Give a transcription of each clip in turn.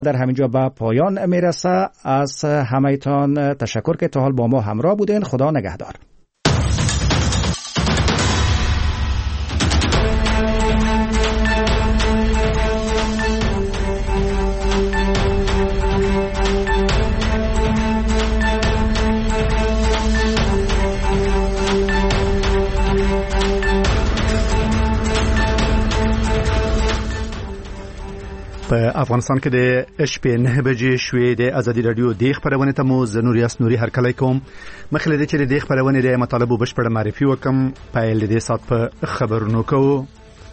در همینجا به پایان میرسه. از همه‌تان تشکر که تا حال با ما همراه بودین. خدا نگهدار. په افغانستان کې د شپې 9 بجې شوې د ازادي رادیو د خبرونه ته مو زنوریاس نوري هرکلی کوم. مخکې د چې د خبرونه د مطالبه بشپړه معرفي وکم. پایل د سات په خبرونو کوو.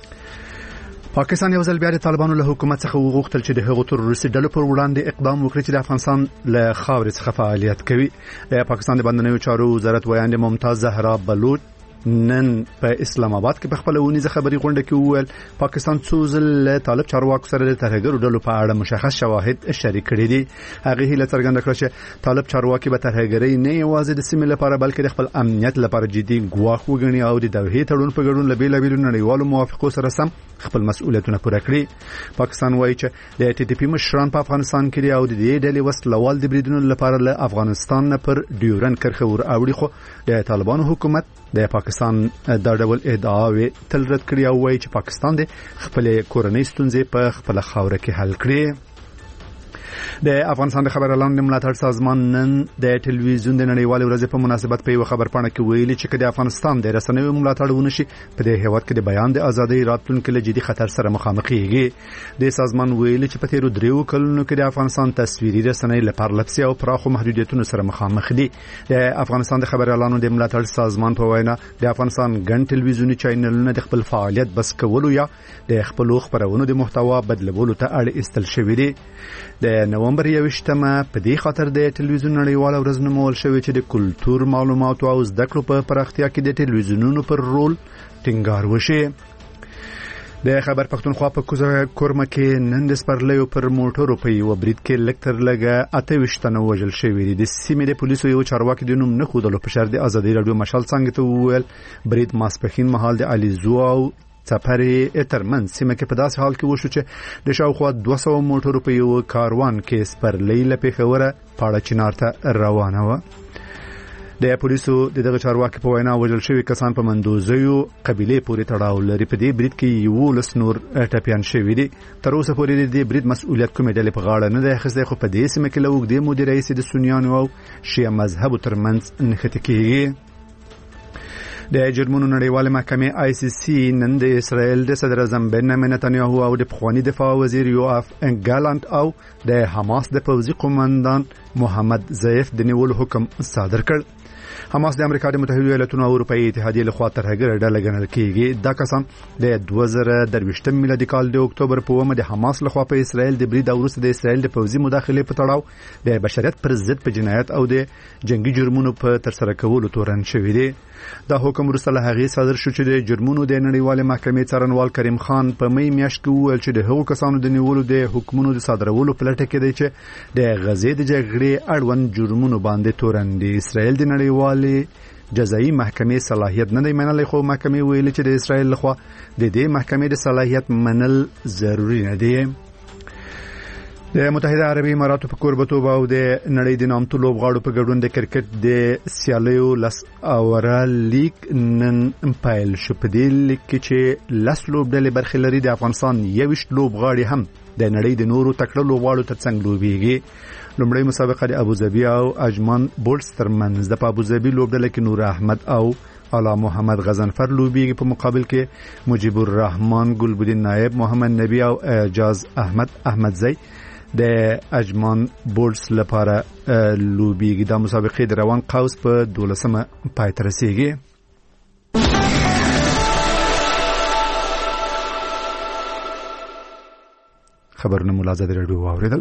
پاکستان یو ځل بیا د طالبانو له حکومت څخه وغوښتل چې د هغو تروریستي ډلو پر وړاندې اقدام وکړي چې د افغانستان له خاورې څخه فعالیت کوي. د پاکستان د بندنوي چارو وزارت ویاند ممتاز زهرا بلوچ نن په اسلام آباد کې په خپل ونیزه خبري غونډه کې وویل پاکستان څو ځله طالب چارواکو سره د ترهګرو ډلو په اړه مشخص شواهد شریک کړي دي. هغه هیله څرګنده کړه چې طالب چارواکي به ترهګري نه یوازې د سیمې لپاره بلکې د خپل امنیت لپاره جدي ګواښ وګڼي او د دوحې تړون په ګډون له بیلابیلو نړیوالو موافقو سره سم خپل مسؤلیتونه پوره کړي. پاکستان وایي چې د ټي ټي پی مشران په افغانستان کې او د دې ډلې وسلوال د بریدونو لپاره له افغانستان نه پر ډیورن کرښه ور اوړي، خو د طالبانو حکومت د پاکستان دا ډول ادعاوې تل رد کړي او وایي چې پاکستان د خپل کورنۍ ستونزې په خپل خاوره کې حل کړي. د افغانستان د خبريالانو د ملاتړ سازمان نن د ټلویزیون د نړیوالې ورځې په مناسبت په یو خبرپاڼه کې ویلي چې د افغانستان د رسنیو ملاتړ ونشي په دې هیواد کې د بیان د ازادۍ راتلونکي له جدي خطر سره مخامخ کیږي. د سازمان ویلي چې په تیرو 3 کلونو کې د افغانستان تصویري رسنۍ له پرلپسې او پراخو محدودیتونو سره مخامخ دي. د افغانستان د خبريالانو د ملاتړ سازمان په وینا د افغانستان ګڼ ټلویزیوني چینلونه د خپل فعالیت بس کولو یا د خپل خبرونو د محتوا بدلولو ته اړ ایستل شوی دي. د نومبر 21مه په دې خاطر د ټلویزیون نړیواله ورځ نومول شوی چې د کلتور معلوماتو او زده کړو په پراختیا کې د ټلویزیونونو پر رول ټینګار وشي. د خبر پښتونخوا په کوزه کورمه کې نن د سپرلیو پر موټرو په یو برید کې لکتر لګه 28 تنه وژل شوی دي. د سیمې د پولیسو یو چارواکي د نوم نه خودلو په شر د ازادي رادیو مشال څنګه ته وویل برید ماسپخین مهال د الیزو او سفرې اترمن سیمه کې په داسې حال کې وشو چې د شاوخوا 200 موټرو په یو کاروان کې سپرلی له پیښوره پاړه چنار ته روانه و. د پولیسو دغه چارواکي په وینا وژل شوی کسان په مندوزیو قبيله پورې تړاو لري. په دې برید کې یو لس نور ټپيان شوی دي. تر اوسه پورې د برید مسؤلیت کومې ډلې په غاړه نه ده اخیسته، خو په دې سیمه کې له وګړي مدیر رئیس د سنیانو او شیعه مذهب ترمنځ نښته کیږي. د جرمنو نړیواله محکمه آی سی سی نن د اسرائیل د صدر اعظم بنیامین نتنیاهو او د پخوانی دفاع وزیر یوآف ګالانت او د حماس د پوځي قوماندان محمد ضیف د نیولو حکم صادر کړ. حماس د امریکا د متحده ایالاتونو او اروپאי اتحادیه لخوا ترهګر ډله ګڼل کیږي. دا کسان د 2023 میلادي کال د اکتوبر په 1 د حماس لخوا په اسرائیل د برید او وروسته د اسرائیل د پوځي مداخله په تړاو د بشریت پر ضد په جنایت او د جنگي جرمونو په ترسره کولو تورن شوی دی. دا حکم وروسته له هغې صادر شو چې د جرمونو د نړیوالې محکمې څارنوال کریم خان په مې میاشت کې وویل چې د هغو کسانو د نیولو د حکمونو د صادرولو په لټه کې دی چې د غزې د جګړې اړوند جرمونو باندې تورن دي. اسرائیل د نړیوالې جزایي محکمې صلاحیت نه دی منلی، خو محکمې ویلي چې د اسرائیل لخوا د دې محکمې د صلاحیت منل ضروري نه دی. د متحده عربي اماراتو په کوربتوب او د نړۍ د نامتو لوبغاړو په ګډون د کرکټ د سیالیو لس اوره لیگ نن پیل شو. په دې لیگ کې چې لس لوبډلې برخې لري، د افغانستان 21 لوبغاړي هم د نړۍ د نورو تکړه لوبغاړو ترڅنګ لوبېږي. لومړی مسابقه د ابوظبي او اجمان بولټس ترمنځ د ابوظبي لوبډله کې نور احمد او علا محمد غزنفر لوبېږي، په مقابل کې مجيب الرحمن ګلبدین نائب محمد نبی او اعجاز احمدزی د اجمان بولټس لپاره لوبېږي. دا مسابقه د روان قوس په 12مه پای ته رسیږي. خبرونه ملازم رادیو واوریدل.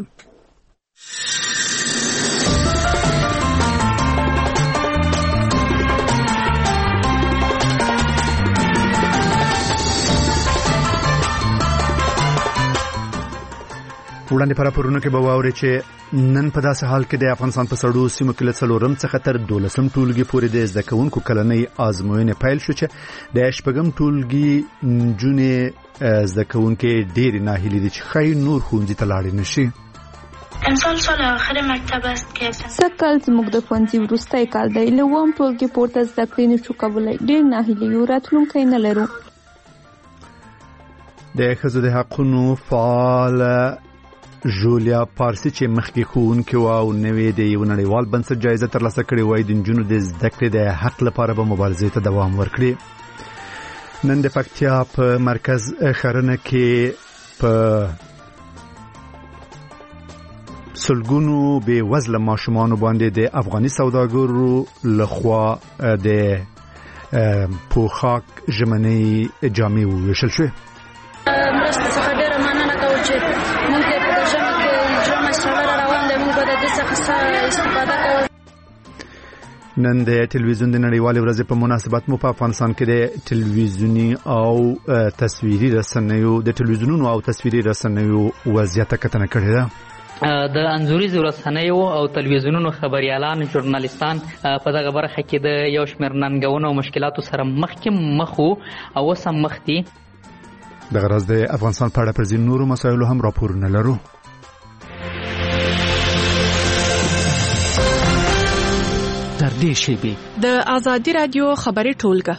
وړاندې پر پرونو کې به واوري چې نن په داسې حال کې د افغانستان په سړو سیمو کې له څلورم څخه تر 12م ټولګي پورې د زده کوونکو کلنۍ آزموینې پیل شو چې د شپږم ټولګي نجونې زده کوونکي ډېر ناهیلي دي چې خای نور ښوونځي ته لاړې نشي. امسال سال آخر مکتب است که سږکال زموږ د ښوونځي وروستی کال دی. له اووم ټولګي پورته زده کړې نشو کولی. ډېر ناهیلي یو، راتلونکی نه لرو. د ښځو د حقونو فعال جولیا پارسی چې مخکې ښوونکې وه او نوې د یو نړیوال بنسټ جایزه ترلاسه کړې وای د نجونو د زده کړې د حق لپاره به مبارزې ته دوام ورکړي. نن د پکتیا په مرکز ښرنه کې په سلګونو بې وزله ماشومانو باندې د افغاني سوداګرو لخوا د پوښاک ژمنۍ جامې وویشل شوې. مرسته څخه ډېره مننه کوو چې موږ په دې ژمي کې ژمی سوړه روان دی، موږ به د دې څخه استفاده کوو. نن د ټلویزیون د نړیوالې ورځې په مناسبت مو په افغانستان کې د ټلویزیوني او تصویري رسنیو وضعیت کتنه کړې ده. د انځوریزو رسنیو او تلویزیونونو خبريالان ژورنالیستان په دغه برخه کې د یو شمېر ننګونو او مشکلاتو سره مخ او اوس هم مخ دي. دغه راز د افغانستان په اړه پر ځینو نورو مسایلو هم راپورونه لرو. تر دې شیبې د آزادي رادیو خبري ټولګه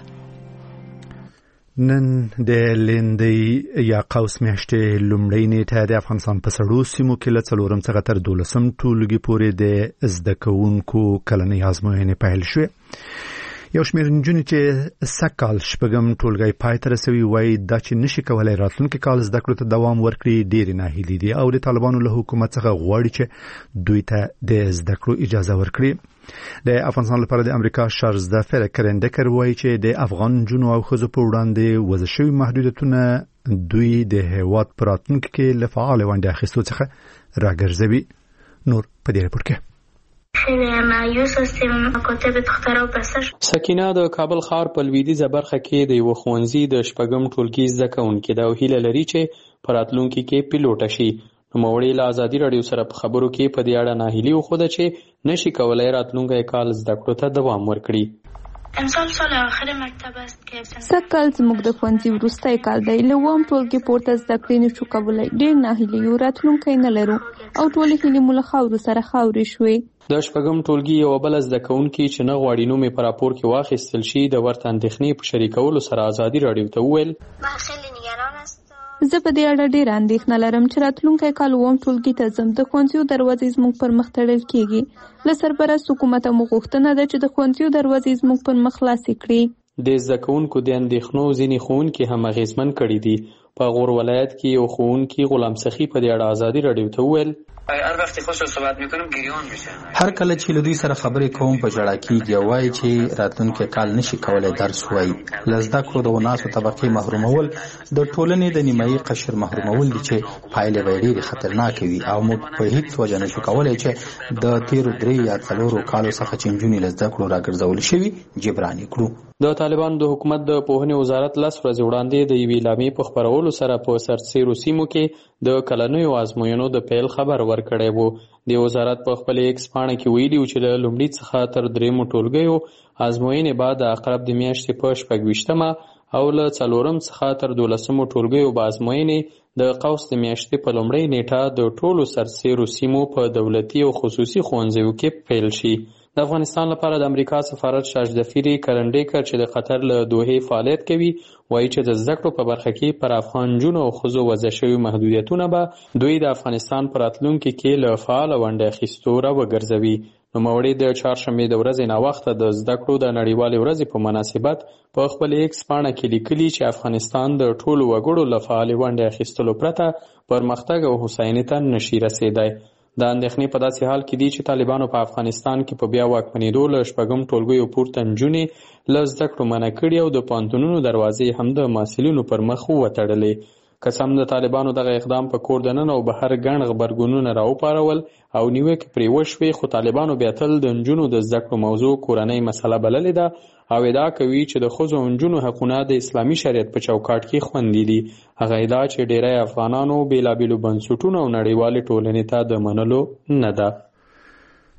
نن د لیندۍ یا قوس میاشتې لومړۍ نیټه د افغانستان په سړو سیمو کې له 4 څخه تر 12 ټولګي پورې د زده کوونکو کلنۍ ازموینې پیل شوې. یو شمېر نجونې چې سږکال شپږم ټولګی پای ته رسوي وایي دا چې نشي کولی راتلونکي کال زده کړو ته دوام ورکړي ډېرې ناهیلي دي او د طالبانو له حکومت څخه غواړي چې دوی ته د زده کړو اجازه ورکړي. د افغانستان لپاره د امریکا شارزده فرکرندکر وایي چې د افغان نجونو او ښځو په وړاندې وضع شوي محدودیتونه دوی د هېواد په راتلونکي کې له فعالې ونډې اخیستو څخه راګرځوي. نور په دې راپور کې سکینه د کابل ښار په لویدیځه برخه کې د یو ښوونځي د شپږم ټولګي زده کوونکې ده او هیله لري چې په راتلونکي کې پیلوټه شي. نوموړې له ازادي راډیو سره په خبرو کې په دې اړه ناهیلي وښوده چې نشي کولی راتلونکی کال زده کړو ته دوام ورکړي. امسال سال آخر مکتب است که سږکال زموږ د ښوونځي وروستی کال دی. له اووم ټولګي پورته زده کړې نشو کولی. ډېر ناهیلي یو، راتلونکی نه لرو او ټولې هیلې مو له خاورو سره خاورې شوې. د شپږم ټولګي یوه بله زده کوونکې چې نه غواړي نوم یې په راپور کې واخیستل شي د ورته اندېښنې په شریکولو سره ازادي راډیو ته وویل زه په دې اړه ډېره اندېښنه لرم چې راتلونکی کال اووم ټولګي ته ځم. د ښوونځیو دروازې زموږ پر مخ تړل کېږي. له سرپرست حکومته مو غوښتنه ده چې د ښوونځیو دروازې زموږ پر مخ خلاصې کړي. د زده کوونکو د اندېښنو ځینې ښوونکي هم اغېزمن کړي دي. په غور ولایت کې یو ښوونکي غلام سخي په دې اړه ازادي راډیو ته وویل هر کله چې له دوی سره خبرې کوم په ژړا کېږي او وایي چې راتلونکی کال نشي کولی درس وایي. له زده کړو د وناسو طبقې محرومول د ټولنې د نیمایي قشر محرومول دي چې پایلې به ډېرې خطرناکې وي او موږ په هیڅ وجه نشو کولی چې د تېرو 3 یا 4 کالو څخه چې نجونې له زده کړو راګرځول شوي جبران کړو. د طالبانو د حکومت د پوهنې وزارت 10 ورځې وړاندې د یوې اعلامیې په خپرولو سره په سرتیرو سیمو کې د کلنیو ازموینو د پیل خبر ورکړی و. د وزارت په خپل ایکس پاڼه کې ویلي و چې له لومړي څخه تر 3 ټولګیو ازموینې به د عقرب د میاشتې په 26مه او له 4 څخه تر 12 ټولګیو به ازموینې د قوس د میاشتې په لومړۍ نیټه د ټولو سرتیرو سیمو په دولتي او خصوصي ښوونځیو کې پیل شي. د افغانستان لپاره د امریکا سفارت شاجدفیری کرنډیکر چې د قطر له دوحې فعالیت کوي وایي چې د زده کړو په برخه کې پر افغان نجونو او ښځو وضع شوي محدودیتونه به دوی د افغانستان په راتلونکي کې له فعاله ونډې اخیستو راوګرځوي. نوموړي د چهارشنبې د ورځې ناوخته د زده کړو د نړیوالې ورځې په مناسبت په خپل ایکس پاڼه کې لیکلي چې افغانستان د ټولو وګړو له فعالې ونډې اخیستلو پرته پرمختګ او هوساینې ته نشي رسېدی. د اندېښنې په داسې حال کې دي چې طالبانو په افغانستان کې په بیا واکمنېدو له شپږم ټولګیو پورته نجونې له زده کړو منع کړي او د پوهنتونونو دروازې هم د محصلینو پر مخ وتړلې. که څه هم د طالبانو دغه اقدام په کور دننه او بهر ګڼ غبرګونونه راوپارول او نیوکې پرې وشوې، خو طالبانو بیا تل د نجونو د زده کړو موضوع کورنۍ مسله بللې ده او ادعا کوي چې د ښځو او نجونو حقونه د اسلامي شریعت په چوکاټ کې خوندي دي. هغه ادعا چې ډیری افغانانو بېلابېلو بنسټونو او نړیوالې ټولنې ته د منلو نه ده.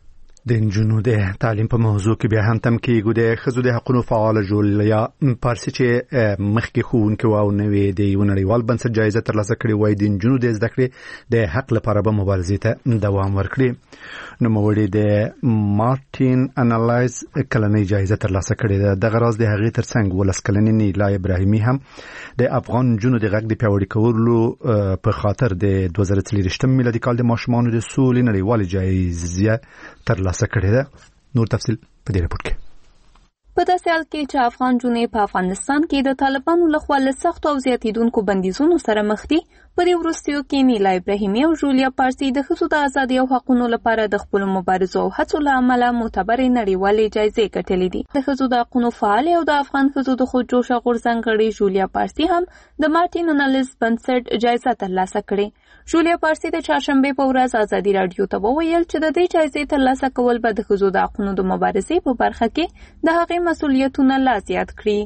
د نجونو د تعلیم په موضوع کې بیا هم تم کېږو د ښځو د حقونو فعال جولیا پارسي چې مخکې ښوونکې او نوې د یو نړیوال بنسټ جایزه ترلاسه کړې وای د نجونو د زده کړې د حق لپاره به مبارزې ته دوام ورکړي. نوموړي د مارټین انالایز کلنۍ جایزه ترلاسه کړې ده. دغه راز د هغې ترڅنګ 12 کلنې نیلا ابراهیمي هم د افغان نجونو د غږ د پیاوړي کولو په خاطر د 2023 میلادي کال د ماشومانو د سولې نړیوالې جایزه ترلاسه کړې ده. نور تفصیل په دې راپور کې. په داسې حال کې چې افغان جنې په افغانستان کې د طالبانو لخوا له سختو او زیاتېدونکو بندیزونو سره مخ دي، په دې وروستیو کې نیلا ابراهیمي او جولیا پارسي د ښځو د ازادۍ او حقونو لپاره د خپلو مبارزو او هڅو له امله معتبرې نړیوالې جایزې ګټلې دي. د ښځو د حقونو فعالې او د افغان ښځو د خودجوشه غورځنګ غړې جولیا پارسي هم د مارټین انالایز بنسټ جایزه ترلاسه کړې. جولیا پارسي د چهارشنبې په ورځ ازادي راډیو ته وویل چې د دې جایزې ترلاسه کول به د ښځو د حقونو د مبارزې په برخه کې د هغې مسؤلیتونه لا زیات کړي.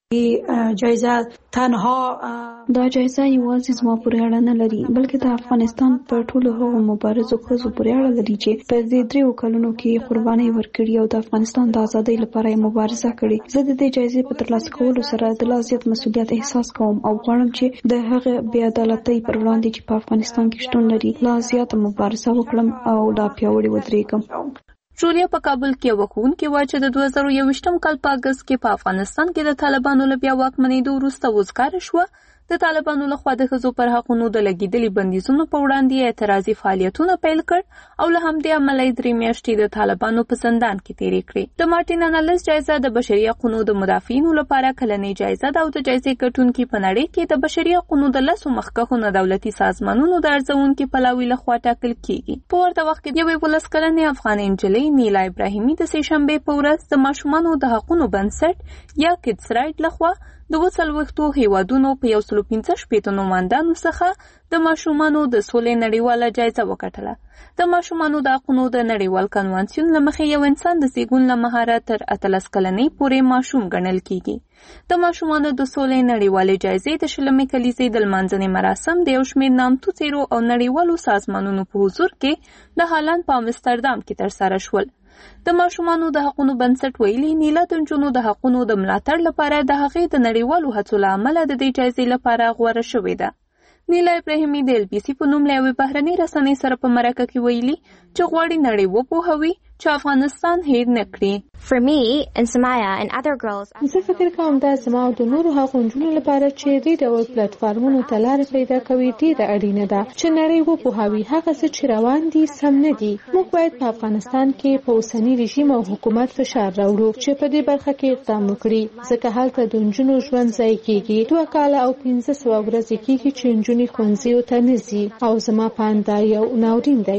جایزه تنها دا جایزه یوازې زما پورې اړه نه لري، بلکې د افغانستان په ټولو هغو مبارزو ښځو پورې اړه لري چې په دې 3 کلونو کې قرباني ورکړي او د افغانستان د ازادۍ لپاره یې مبارزه کړې. زه د دې جایزې په ترلاسه کولو سره د لا زیات مسؤلیت احساس کوم او غواړم چې د هغې بې عدالتۍ پر وړاندې چې په افغانستان کې شتون لري لا زیاته مبارزه وکړم او لا پیاوړې ودرېږم. جولیا په کابل کې وښوونکې وه چې د 2021 کال په اګست کې په افغانستان کې د طالبانو له بیا واکمنېدو وروسته وزګاره شوه. د طالبانو لخوا د ښځو پر حقونو د لګېدلي بندیزونو په وړاندې اعتراضي فعالیتونه پیل کړ او له همدې امله یې 3 میاشتې د طالبانو په زندان کې تېرې کړې. د مارټین انالایز جایزه د بشري حقونو د مدافعینو لپاره کلنۍ جایزه ده او د جایزې ګټونکي په نړۍ کې د بشري حقونو د 10 مخکښو نه دولتي سازمانونو د ارزونکي پلاوي لخوا ټاکل کیږي. په ورته وخت کې یوې 12 کلنې افغان نجلۍ نیلا ابراهیمي د سهشنبې په ورځ د ماشومانو د حقونو بنسټ یا کډز رایټ لخوا د 40 هیوادونو په 115 نوماندانو څخه د ماشومانو د سولې نړیواله جایزه وګټله. د ماشومانو د حقونو د نړیوال کنوانسیون له مخې یو انسان د زیږون له مهاله تر 18 کلنۍ پورې ماشوم ګڼل کیږي. د ماشومانو د سولې نړیوالې جایزې د 20 کلیزې د لمانځنې مراسم د یو شمېر نامتو څېرو او نړیوالو سازمانونو په حضور کې د هالند په امستردام کې ترسره شول. د ماشومانو د حقونو بنسټ ویلي نیلا د نجونو د حقونو د ملاتړ لپاره د هغې د نړیوالو هڅو له امله د دې جایزې لپاره غوره شوې ده. نیلا ابراهیمي د LBC په نوم له یوې بهرنۍ رسنۍ سره په مرکه کې ویلي چې غواړي نړۍ وپوهوي چې افغانستان هیر نه کړي. For me and Samaya and other girls, زه فکر کوم دا زما او د نورو هغو نجونو لپاره چې دې ډول پلیټفارمونو ته لارې پیدا کوي ډېره اړینه ده چې نړۍ وپوهوي هغه څه چې روان دي سم نه دي. موږ باید په افغانستان کې په اوسني رژیم او حکومت فشار راوړو چې په دې برخه کې اقدام وکړي، ځکه هلته د نجونو ژوند ضایع کېږي. 2 کاله او 1500 ورځې کېږي چې نجونې ښوونځیو ته نه ځي او زما په اند دا یو ناورین دی.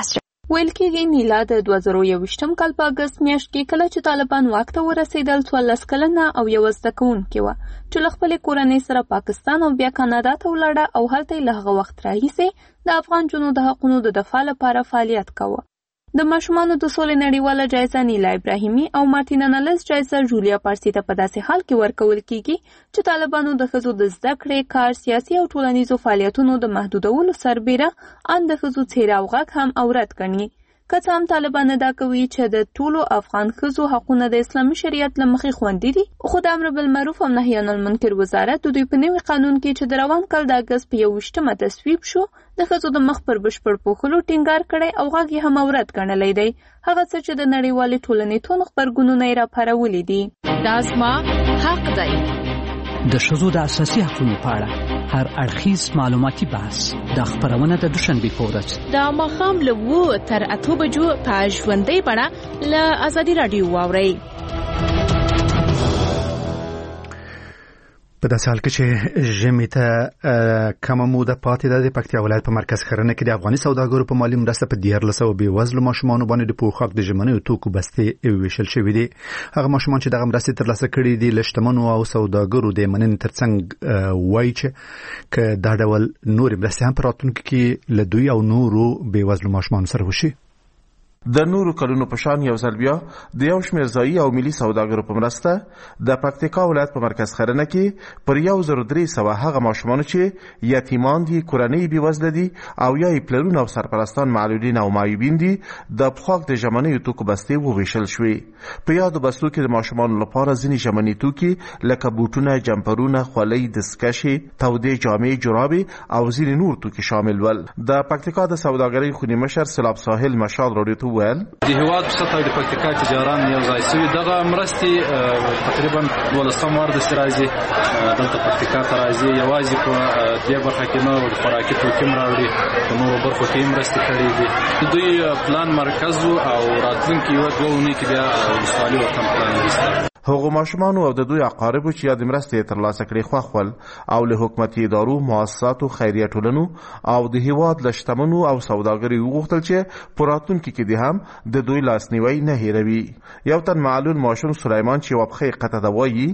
ویل کېږي نیلا د 2021 کال په اګست میاشت کې کله چې طالبان واک ته ورسېدل 14 کلنه او یو زده کوونکې وه چې له خپلې کورنۍ سره پاکستان او بیا کاناډا ته ولاړه او هلته یې له هغه وخت راهیسې د افغان نجونو د حقونو د دفاع لپاره فعالیت کوه. د ماشومانو د سولې نړیواله جایزه نیلا ابراهیمي او مارټین انالایز جایزه جولیا پارسي ته په داسې حال کې ورکول کیږي چې طالبانو د ښځو د زده کړې، کار، سیاسي او ټولنیزو فعالیتونو د محدودولو سربیره ان د ښځو څېره او غږ هم عورت ګڼي. که څه هم طالبان ادعا کوي چې د ټولو افغان ښځو حقونه د اسلامي شریعت له مخې خوندي دي، خو د امر بالمعروف او نهي عن المنکر وزارت د دوی په نوي قانون کې چې د روان کال د اګست په 21 تصویب شو د ښځو د مخ پر بشپړ پوښلو ټینګار کړی او غږ یې هم عورت ګڼلی دی، هغه څه چې د نړیوالې ټولنې ټول خبرګونونه یې راپارولي دي. دا زما حق دی. د ښځو د اساسي حقوقو په اړه هر اړخیز معلوماتي بحث د خبرونه د دوشنبه په ورځ د ماښام له 2 تر 8 بجو په ژوندۍ بڼه له ازادي راډیو واورئ. په داسې حال کې چې ژمي ته کمه موده پاتې ده، د پکتیا ولایت په مرکز ښرنه کې د افغاني سوداګرو په مالي مرسته په 1400 بېوزلو ماشومانو باندې د پوښاک د ژمنیو توکو بستې ویشل شوي دي. هغه ماشومان چې دغه مرستې ترلاسه کړي دي له شتمنو او سوداګرو د مننې ترڅنګ وایي چې که دا ډول نورې مرستې هم په راتلونکي کې له دوی او نورو بېوزلو ماشومانو سره وشي. د نورو کلونو په شان یو ځل بیا د یو شمېر ځایي او ملي سوداګرو په مرسته د پکتیکا ولایت په مرکز خرنه کې پر 1300 هغه ماشومان چې یتیمان دي، کورنۍ بېوزله دي او یا یې پلرونه او سرپرستان معلولین او معیوبین دي، د پخوک د ژمنیو توکو بستې وویشل شوې. په یادو بستو کې د ماشومانو لپاره ځینې ژمني توکي لکه بوټونه، جمپرونه، خولۍ، دستکشې، تودې جامې، جرابې او ځینې نور توکي شامل ول. د پکتیکا د سوداګرۍ خوني مشر سلاب ساحل مشال راډیو ته وویل د هیواد په سطحه د پکتیکا تجاران یو ځای شوي دغه مرستې تقریبا 12 وار د راځي دلته پکتیکا ته راځي. یوازې په دې برخه کې نه د خوراکي توکي راوړي، په نورو برخو کې مرستې کړې دي. دوی پلان مرکز او راتلونکي یو دوه اونۍ کې بیا ولسوالي ورته پلان لري. هغو ماشومانو او د دوی اقاربو چې یا د مرستې ترلاسه کړې خوښ ول او له حکومتي ادارو، مؤسساتو، خیریه ټولنو او د هیواد له شتمنو او سوداګرو وغوښتل چې په راتلونکي کې دې هم د دوی لاسنیوی نه هیروي. یو تن معلول ماشوم سلیمان چې یوه پښه یې قطع ده وایي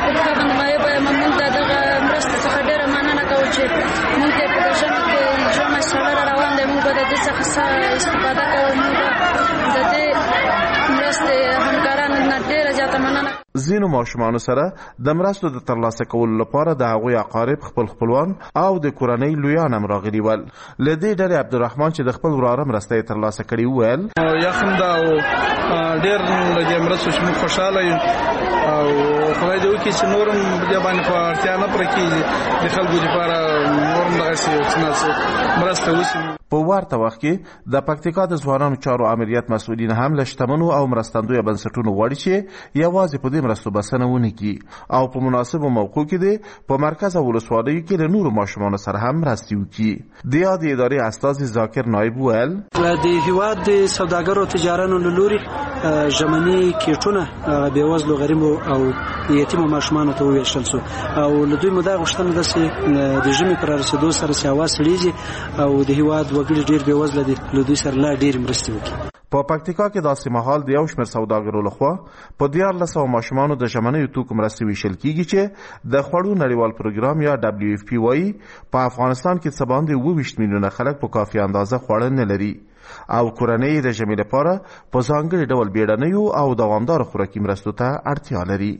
موږ د دغه مرستې څخه ډېره مننه کوو چې موږ ته په ژمي کې ژمی سړی روان دی، موږ به د دې څخه استفاده کوو. موږ د دې مرستې همکارانو نه ډېره زیاته مننه. ځینو ماشومانو سره د مرستو د ترلاسه کولو لپاره د هغوی اقارب، خپلوان او د کورنۍ لویان هم راغلي ول. له دې ډلې عبدالرحمن چې د خپل وراره مرسته یې ترلاسه کړې وویل یخم ده او ډېر له دې مرستو چې موږ خوشحاله یو او خدای دې وکړي چې نور هم دې باندې په اړتیا نه پوره کېږي، د خلکو لپاره نور هم دغسې څه مرسته وشي. په ورته وخت کې د پکتیکا د ځوانانو چارو امریت مسؤلین هم له شتمنو او مرستندویه بنسټونو غواړي چې یوازې په دې مرستو بسنه ونه کړي او په مناسبو موقعو کې د په مرکز او ولسوالیو کې له نورو ماشومانو سره هم مرستې وکړي. د یادې ادارې استازي ذاکر نایب وویل د هیواد د سوداګرو تجارانو له لوري ژمني کیټونه بېوزلو غریبو او یتیمو ماشومانو ته وویشل شو او له دوی مو دا غوښتنه ده چې د ژمي پر رسېدو سره چې هوا سړېږي او د هیواد وګړي ډېر بېوزله دي، له دوی سره لا ډېرې مرستې وکړي. په پکتیکا کې داسې مهال د یو شمېر سوداګرو لخوا په 1400 ماشومانو د ژمنیو توکو مرستې ویشل کیږي چې د خوړو نړیوال پروګرام یا WFP وایي په افغانستان کې څه باندې 22 میلیونه خلک په کافي اندازه خواړه نه لري او کورنۍ د ژمي لپاره په ځانګړي ډول بیړنیو او دوامداره خوراکي مرستو ته اړتیا لري.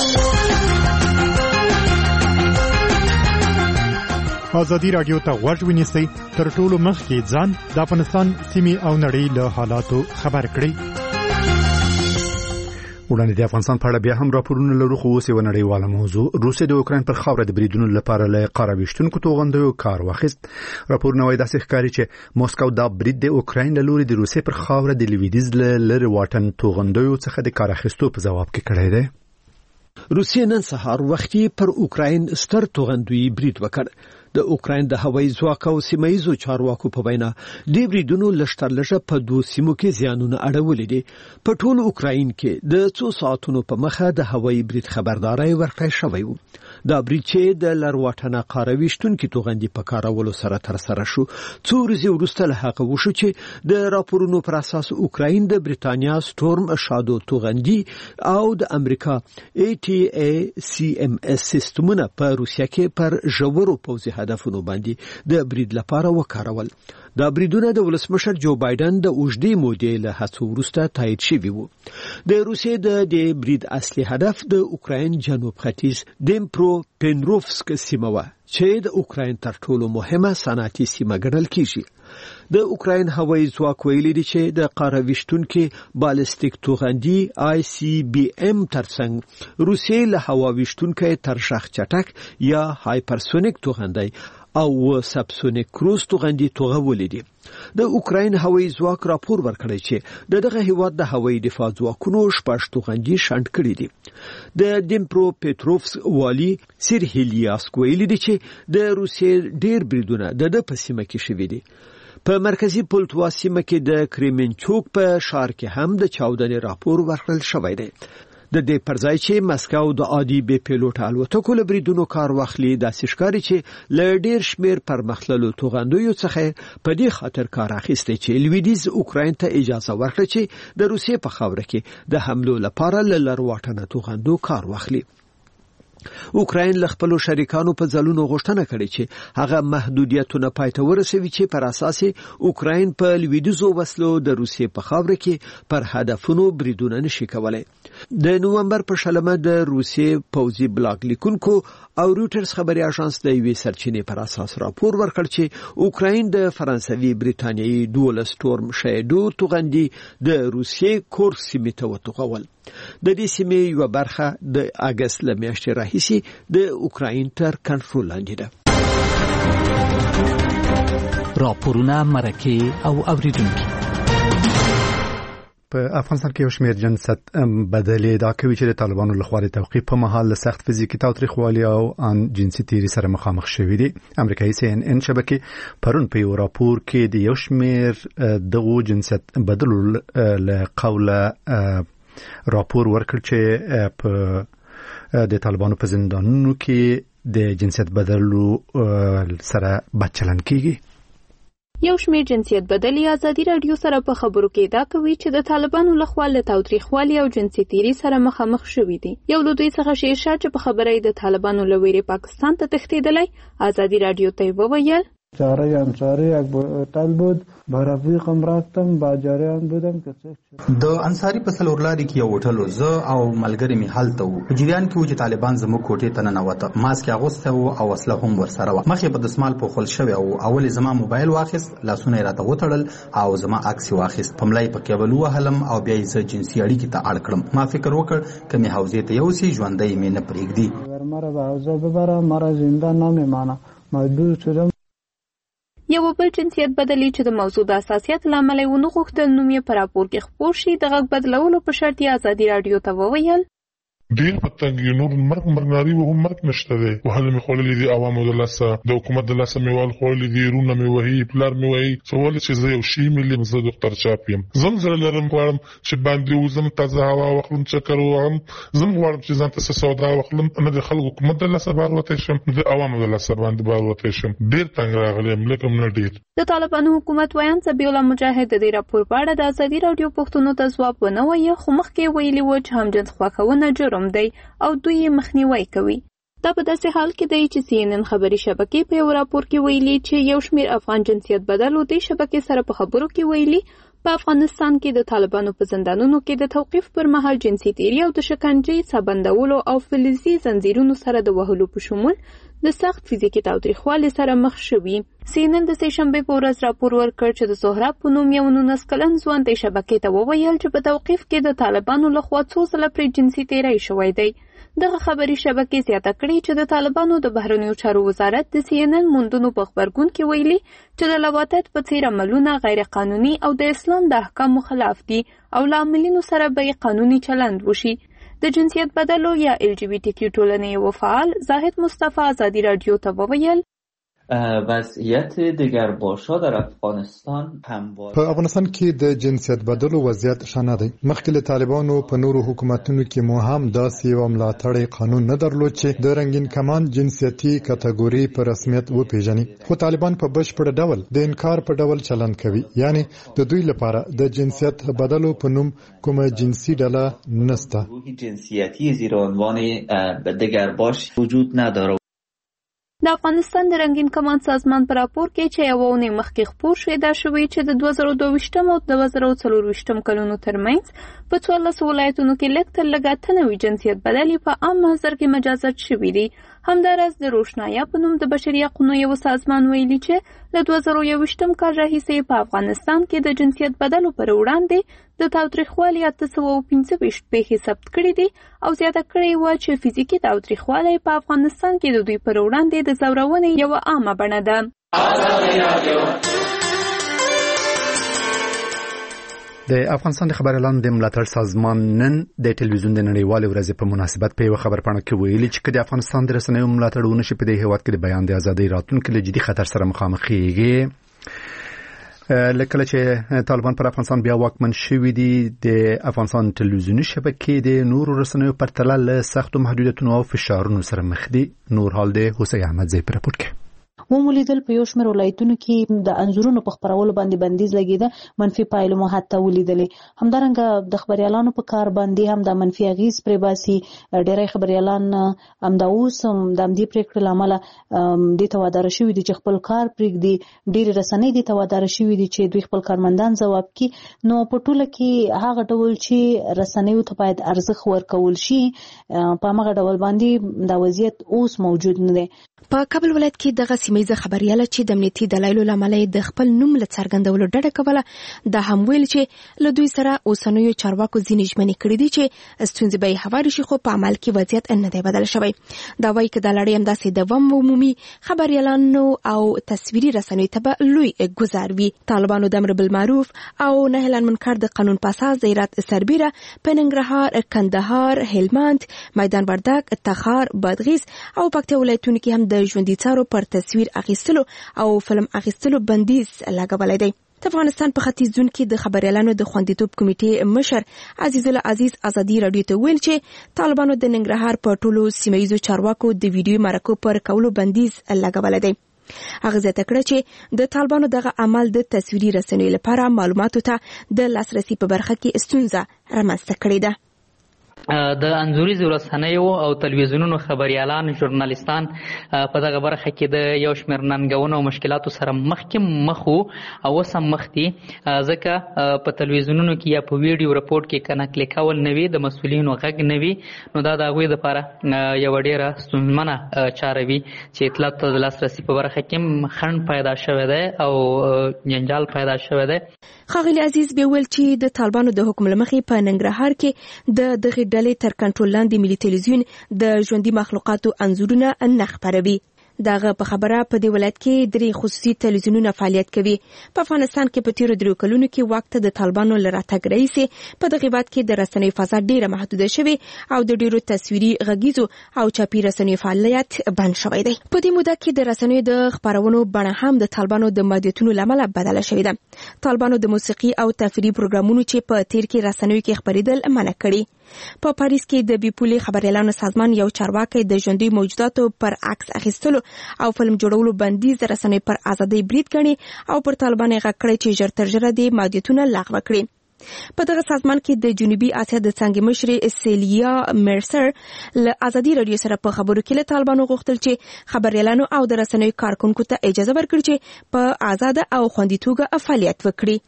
ازادي راډیو ته غوږ ونیسئ، تر ټولو مخکې ځان د افغانستان سیمې او نړۍ له حالاتو خبر کړئ. وړاندې د افغانستان په اړه بیا هم راپورونه لرو، خو اوس یوه نړیواله موضوع. روسیې د اوکراین پر خاوره د بریدونو لپاره له قاره ویشتونکو توغندیو کار واخیست. راپورونه وایي داسې ښکاري چې موسکو دا برید د اوکراین له لوري د روسیې پر خاوره د لویدیځ له لرې واټن توغندیو څخه د کار اخیستو په ځواب کې کړی دی. روسیې نن سهار وختي پر اوکراین ستر توغندوی برید وکړ. د اوکراین د هوایي ځواک او سیمایي چارواکو په وینا د بریدونو لشترلشه په 2 سیمو کې زیانونه اړولې دي. په ټول اوکراین کې د 2 ساعتونو په مخه د هوایي برید خبرداري ورکړی شوی و. دا برید چې د لرواټنه قارويشتونکو توغندي په کارولو سره تر سره شو. 2 ورځې وروسته له هغه وشو چې د راپورونو پر اساس اوکراین د بریتانیا سټورم شادو توغندي او د امریکا ATACMS سیستمونه په روسیا کې پر ژورو پوځي هدفونو باندې د برید لپاره وکارول. دا بریدونه د ولسمشر جو بایدن د اوږدې مودې له هڅو وروسته تایید شوي وو. د روسیې د برید اصلي هدف د اوکراین جنوب ختیځ دنیپروپیتروفسک سیمه وه چې د اوکراین تر ټولو مهمه صنعتي سیمه ګڼل کیږي. د اوکراین هوایي ځواک ویلي دي چې د قاره ویشتونکو بالستیک توغندي ICBM ترڅنګ روسیې له هوا ویشتونکو ترشخ چټک یا هایپرسونیک توغندي او سبسونیک کروز توغندي توغولې دي. د اوکراین هوایي ځواک راپور ورکړی چې دغه هیواد د هوایي دفاع ځواکونو شپږ توغندي شنډ کړي دي. د دنیپروپیتروفسک والی سیرهیلیاسک ویلي دي چې د روسیې ډیر بریدونه د په سیمه کې شوي دي. په مرکزی پولټوا سیمه کې د کریمنچوک په شهر کې هم د چاودنې راپور ورکړل شوی دی. د دې پرځای چې مسکو د عادي بي پیلوټ الوتکو له بریدونو کار واخلي، داسې ښکاري چې له ډیر شمیر پرمختللو توغندیو څخه په دې خاطر کار اخیستی چې لویدیځ اوکراین ته اجازه ورکړي چې د روسیې په خاوره کې د حملو لپاره له لرواټنه توغندو کار واخلي. اوکراین له خپل شریکانو په ځلونو غوښتنه کړې چې هغه محدودیتونه پای ته ورسوي چې پر اساس اوکراین په لویدیځو وسلو د روسیې په خاوره کې پر هدفونو بریدونه نشي کولای. د نومبر په شلمه د روسیې پوځي بلاګ لیکونکو او روټرز خبري اژانس د یوې سرچینې پر اساس راپور ورکړ چې اوکراین د فرانسوي بریتانیایي ډول سټورم شیډو توغندي د روسیې کور سیمې ته وتوغول. د دې سیمې یو برخه د اگست له میاشتې راهیسې د اوکراین تر کنټرول لاندې ده. راپورونه مرکه او اوریدونکو په افغانستان کې یو شمېر جنسیت بدلې دا کوي چې د طالبانو لخوا د توقیف په مهال له سخت فزیکي تاوتریخوالي او ان جنسي تیري سره مخامخ شوي دي. امریکایي CNN شبکې پرون په یو راپور کې د یو شمېر دغو جنسیت بدلو له قوله راپور ورکړ چې په د طالبانو په زندانونو کې د جنسیت بدلو سره بچلن کیږي. یو شمېر جنسیت بدلي ازادي رادیو سره په خبرو کې دا کوي چې د طالبانو لخوا له تاوتریخوالي او جنسي تیري سره مخامخ شوي دي. یو له دوی څخه شیرشاه چې په خبره د طالبانو له ویرې پاکستان ته تښتېدلی ازادي رادیو ته وویل چاره انصاری یک هتل بود به رفیقم رفتم با جریان بودم که د انصاری په سلورلاري کې یو هوټل زه او ملګری می هلته وو. په جریان کې و چې طالبان زموږ کوټې ته ننوته. ماسک اغوسته او اسلحه هم ورسره و. مخې په دسمال په خل شوی او اول زما موبایل واخیست، لاسونه یې راته وتړل او زما عکس واخیست. په ملای په کېبل وهلم او بیا یې جنسي اړیکې ته اړ کړم. ما فکر وکړ کمه حوزې ته یوسي ژوندۍ مې نه پرېږدي. مرا به حوزه ببره، مرا زنده نمیمانه. مجبور شدم. یو بل جنسیت بدلی چې د موضوع د اساسیت لامل ونه غوښتل نوم یې په راپور کې خپور شي د غږ بدلولو په شرط یې ازادي رادیو ته وویل ډیر پتنګ نور مرګ و مرګ نشته دی. وهل می خولې دي عوامو د لاسه د حکومت د لاسه میوال خولې دي رونه می وهي پلار می وهي سوال چې زه یو شی ملي زه ډاکټر چاپیم زم زره لرم غواړم چې باندې وزم تازه هوا واخلم چکر وهم زم غواړم چې ځان ته سودا واخلم نه د خلکو حکومت د لاسه بار وته شم د عوامو د لاسه باندې بار وته شم. ډیر تنګ راغلم لکه نه ډیر. د طالبانو حکومت ویان سبیح الله مجاهد د دې راپور په اړه د ازادي رادیو پښتنو ته ځواب ونه وایي، خو مخکې ویلي و چې همجنس خواکونه جرم دی او دوی مخنیوي کوي. دا په داسې حال کې دی چې CNN خبري شبکې په یو راپور کې ویلي چې یو شمېر افغان جنسیت بدلو د شبکې سره په خبرو کې ویلي په افغانستان کې د طالبانو په زندانونو کې د توقیف پر مهال جنسي تیري او د شکنجې سبندولو او فلزي زنجیرونو سره د وهلو په شمول د سخت فزیکي تاوتریخوالي سره مخ شوي. CNN د سهشنبې په ورځ راپور ورکړ چې د سهراب په نوم یو 19 کلن ځوان د شبکې ته وویل چې په توقیف کې د طالبانو لخوا څو ځله پرې جنسي تیری شوی دی. دغه خبري شبکې زیاته کړې چې د طالبانو د بهرنیو چارو وزارت د CNN موندونو په خبرګون کې ویلي چې د لواطت په څیر عملونه غیر قانوني او د اسلام د احکامو خلاف دي او لاملینو سره به قانوني چلند وشي. د جنسیت بدلو یا LGBTQ ټولنې یو فعال زاهد مصطفی ازادي رادیو ته وویل وضعیت دگرباشا در افغانستان همواره. په افغانستان کې د جنسیت بدلو وضعیت شانه دی. مخکې له طالبانو په نورو حکومتونو کې مو هم داسې یو ملاتړی قانون نه درلود چې د رنگین کمان جنسیتي کټګوري په رسمیت وپیژني. خو طالبان په بشپړ ډول د انکار په ډول چلند کوي. یعنی د دوی لپاره د جنسیت بدلو په نوم کومه جنسي ډله نشته. جنسیتی زیر عنوان دگرباش وجود نداره. د افغانستان د رنگین کمان سازمان پر راپور کې چې یو ونه مخکې خپور شوی دا شوی چې د 2022 او 2024 کلونو ترمنځ په 14 ولایتونو کې لږ تر لږه تنوي جنسیت بدلي په عام محضر کې مجازات شوي دي. همداراز د روشنایا په نوم د بشري حقوقو یو سازمان ویلي چې له 2022 کال راهیسې په افغانستان کې د جنسیت بدلو پر وړاندې د تاوتریخوالي 825 پیښې ثبت کړې دي او زیاته کړې و چې فزیکي تاوتریخوالي په افغانستان کې د دوی پر وړاندې د زورونې یو عامه بڼه ده. د افغانستان د خبريالانو د ملاتړ سازمان نن د ټلویزیون د نړیوالې ورځې په مناسبت په یو خبرپاڼه کې ویلي چې د افغانستان د رسنیو ملاتړ ونشي په دې هیواد کې د بیان د ازادۍ راتلونکي له جدي خطر سره مخامخ کیږي. لکه چې طالبان پر افغانستان بیا واکمن شوي دي د افغانستان ټلویزیوني شبکې د نورو رسنیو په پرتله له سختو محدودیتونو او فشارونو سره مخ دي. نور حال د حسین احمد زی پر راپور کې ومولیدل په یو شمېر ولایتونو کې د انځورونو په خپرولو باندې بندیز لګیده، منفي پایلې مو حتی ولیدلې. همدارنګه د خبريالانو په کار باندې هم د منفي اغیز پرې باسي. ډېری خبريالان همدا اوس هم د همدې پرېکړې له امله دې ته واداره شوي دي چې خپل کار پرېږدي. ډېرې رسنۍ دې ته واداره شوي دي چې دوی خپل کارمندان ځواب کړي. نو په ټوله کې هغه ډول چې رسنیو ته باید ارزښت ورکول شي، په هغه ډول باندې دا وضعیت اوس موجود نه دی. په کابل ولایت کې دغه سیمه خبرياله چې د امنیتي دلایلو لامل د خپل نوم له څرګندولو ډډه کوله، دا هم ویل چې له دوی سره اوسنیو چارواکو ځینې ژمنې کړې دي چې ستونزې به هواري شي، خو په عمل کې وضعیت نه دی بدل شوی. دا وایي چې د لړۍ همداسې دوام عمومي خبريالانو او تصویري رسنیو ته به لوی ګزار وي. طالبانو د امر بالمعروف او نهي عن المنکر د قانون په اساس د هرات سربیره، په ننګرهار، کندهار، هلمند، میدان وردګ، تخار، بادغیس او پکتیا ولایتونو کې هم د ژوندۍ څارو پر تصویر اخیستلو او فلم اخیستلو بندیز لګولای دی. د افغانستان په ختیځ زون کې د خبريالانو د خوندیتوب کمیټې مشر عزیز الله عزیز ازادي رادیو ته ویل چې طالبانو د ننګرهار په ټولو سیمایي چارواکو د ویډیو مرکو پر کولو بندیز لګولای دی. هغه زیاته کړه چې د طالبانو دغه عمل د تصویري رسنیو لپاره معلوماتو ته د لاسرسي په برخه کې ستونزه رامنځته کړې ده. د انځوریزو رسنیو او تلویزیونونو خبريالان، ژورنالیستان په دغه برخه کې د یو شمېر ننګونو او مشکلاتو سره مخ او اوس هم مخ دي، ځکه په تلویزیونونو کې یا په ویډیو رپورټ کې کنکل کول نه وي، د مسؤلینو غږ نه وي، نو دا د هغوی لپاره یو ډېره ستونزمنه چاره وي چې اطلاعاتو ته د لاسرسي په برخه کې خنډ پیدا شوی دی او جنجال پیدا شوی دی. ښاغلي عزیز بیا ویل چې د طالبانو د حکم له مخې په ننګرهار کې د دغې ډلې تر کنټرول لاندې ملي تلویزیون د ژوندي مخلوقاتو انځورونه نه خپروي. دغه په خبره په دې ولایت کې درې خصوصي تلویزیونونه فعالیت کوي. په افغانستان کې په تیرو 3 کلونو کې وخت د طالبانو له راتګ راهیسې په دغه هېواد کې د رسنیو فضا ډېره محدوده شوې او د ډېرو تصویري، غږیزو او چاپي رسنیو فعالیت بند شوی دی. په دې موده کې د رسنیو د خپرونو بڼه هم د طالبانو د محدودیتونو له امله بدله شوې ده. طالبانو د موسیقي او تفریحي پروګرامونو چې په تیر کې رسنیو کې خپرېدل منع کړي. په پاریس کې د بیپولي خبريالانو سازمان یو چارواکي د ژوندۍ موجوداتو پر عکس اخیستلو او فلم جوړولو بندیز د رسنیو پر ازادۍ برید ګڼي او پر طالبانو غږ کړی چې ژر تر ژره د محدودیتونه لغوه کړي. په دغه سازمان کې د جنوبي اسیا د څنګه مشر سیلیا مرسر له ازادي رادیو سره په خبرو کې له طالبانو غوښتل چې خبريالانو او د رسنیو کارکونکو ته اجازه ورکړي چې په آزاد او خوندي توګه فعالیت وکړي.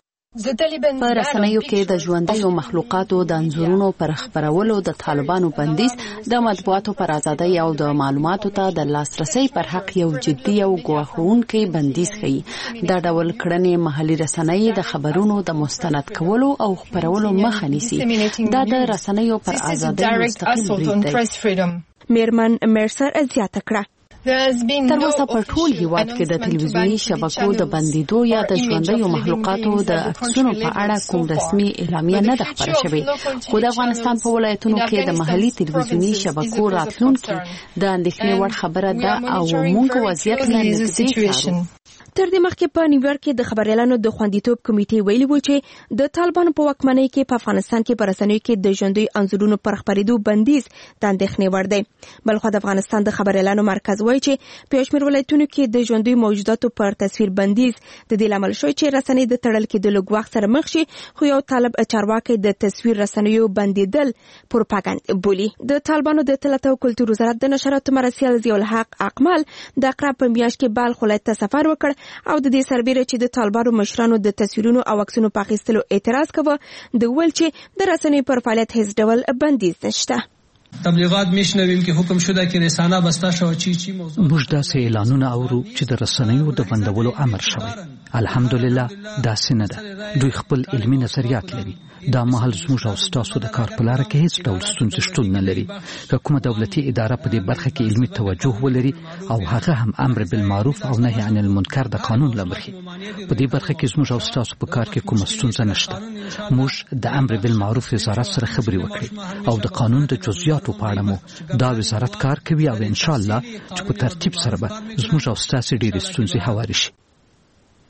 په رسنیو کې د ژوندیو مخلوقاتو د انځورونو پر خپرولو د طالبانو بندیز د مطبوعاتو پر ازادۍ او د معلوماتو ته د لاسرسي پر حق یو جدي او ګواښونکی بندیز ښیي. دا ډول کړنې محلي رسنۍ د خبرونو د مستند کولو او خپرولو مخه نیسي. دا د رسنیو پر ازادۍ مستقیم برید دی. میرمن مرسر زیاته کړه تر اوسه په ټول هیواد کې د تلویزیوني شبکو د بندیدو یا د ژوندیو مخلوقاتو د عکسونو په اړه کوم رسمي اعلامیه نه ده خپره شوې، خو د افغانستان په ولایتونو کې د محلي تلویزیوني شبکو راتلونکي د اندېښنې وړ خبره ده او موږ وضعیت له نږدې څارو. تر دې مخکې په نیویارک کې د خبريالانو د خوندیتوب کمیټې ویلي و چې د طالبانو په واکمنۍ کې په افغانستان کې په رسنیو کې د ژوندۍ انځورونو پر خپرېدو بندیز د اندېښنې وړ دی. بلخو د افغانستان د خبريالانو مرکز وایي چې په شمېر ولایتونو کې د ژوندۍ موجوداتو پر تصویر بندیز د دې لامل شوی چې رسنۍ د تړل کېدلو ګواښ سره مخ شي، خو یو طالب چارواکي د تصویر رسنیو بندیدل پروپاګاندا بولي. د طالبانو د اطلاعات او کلتور وزارت د نشراتو مرسیال ضیاء الحق اقمال د اقرا په میاشت کې بلخ ولایت ته سفر وکړ او د دې سربېره چې د طالبانو مشرانو د تصویرونو او عکسونو په اخیستلو اعتراض کوه، د ویل چې د رسنیو پر فعالیت هیڅ ډول بندیز نشته. تبلیغات میشنویم که حکم شده که رسانه بسته شود چی موضوع موږ داسې اعلانونه اورو چې د رسنیو د بندولو امر شوی. الحمدلله داسې نه ده. دوی خپل علمي نظریات لري. دا مهال زموږ او ستاسو د کار په لاره کې هیڅ ډول ستونزې شتون نه لري. که کومه دولتي اداره په دې برخه کې علمي توجه ولري او هغه هم امر بالمعروف او نهي عن المنکر د قانون له مخې، په دې برخه کې زموږ او ستاسو په کار کې کومه ستونزه نشته. موږ د امر بالمعروف وزارت سره خبرې وکړې او د قانون د جزئیاتو په اړه مو دا وزارت کار کوي او ان شاء الله چې په ترتیب سره به زموږ او ستاسو ډېرې ستونزې هوارې شي.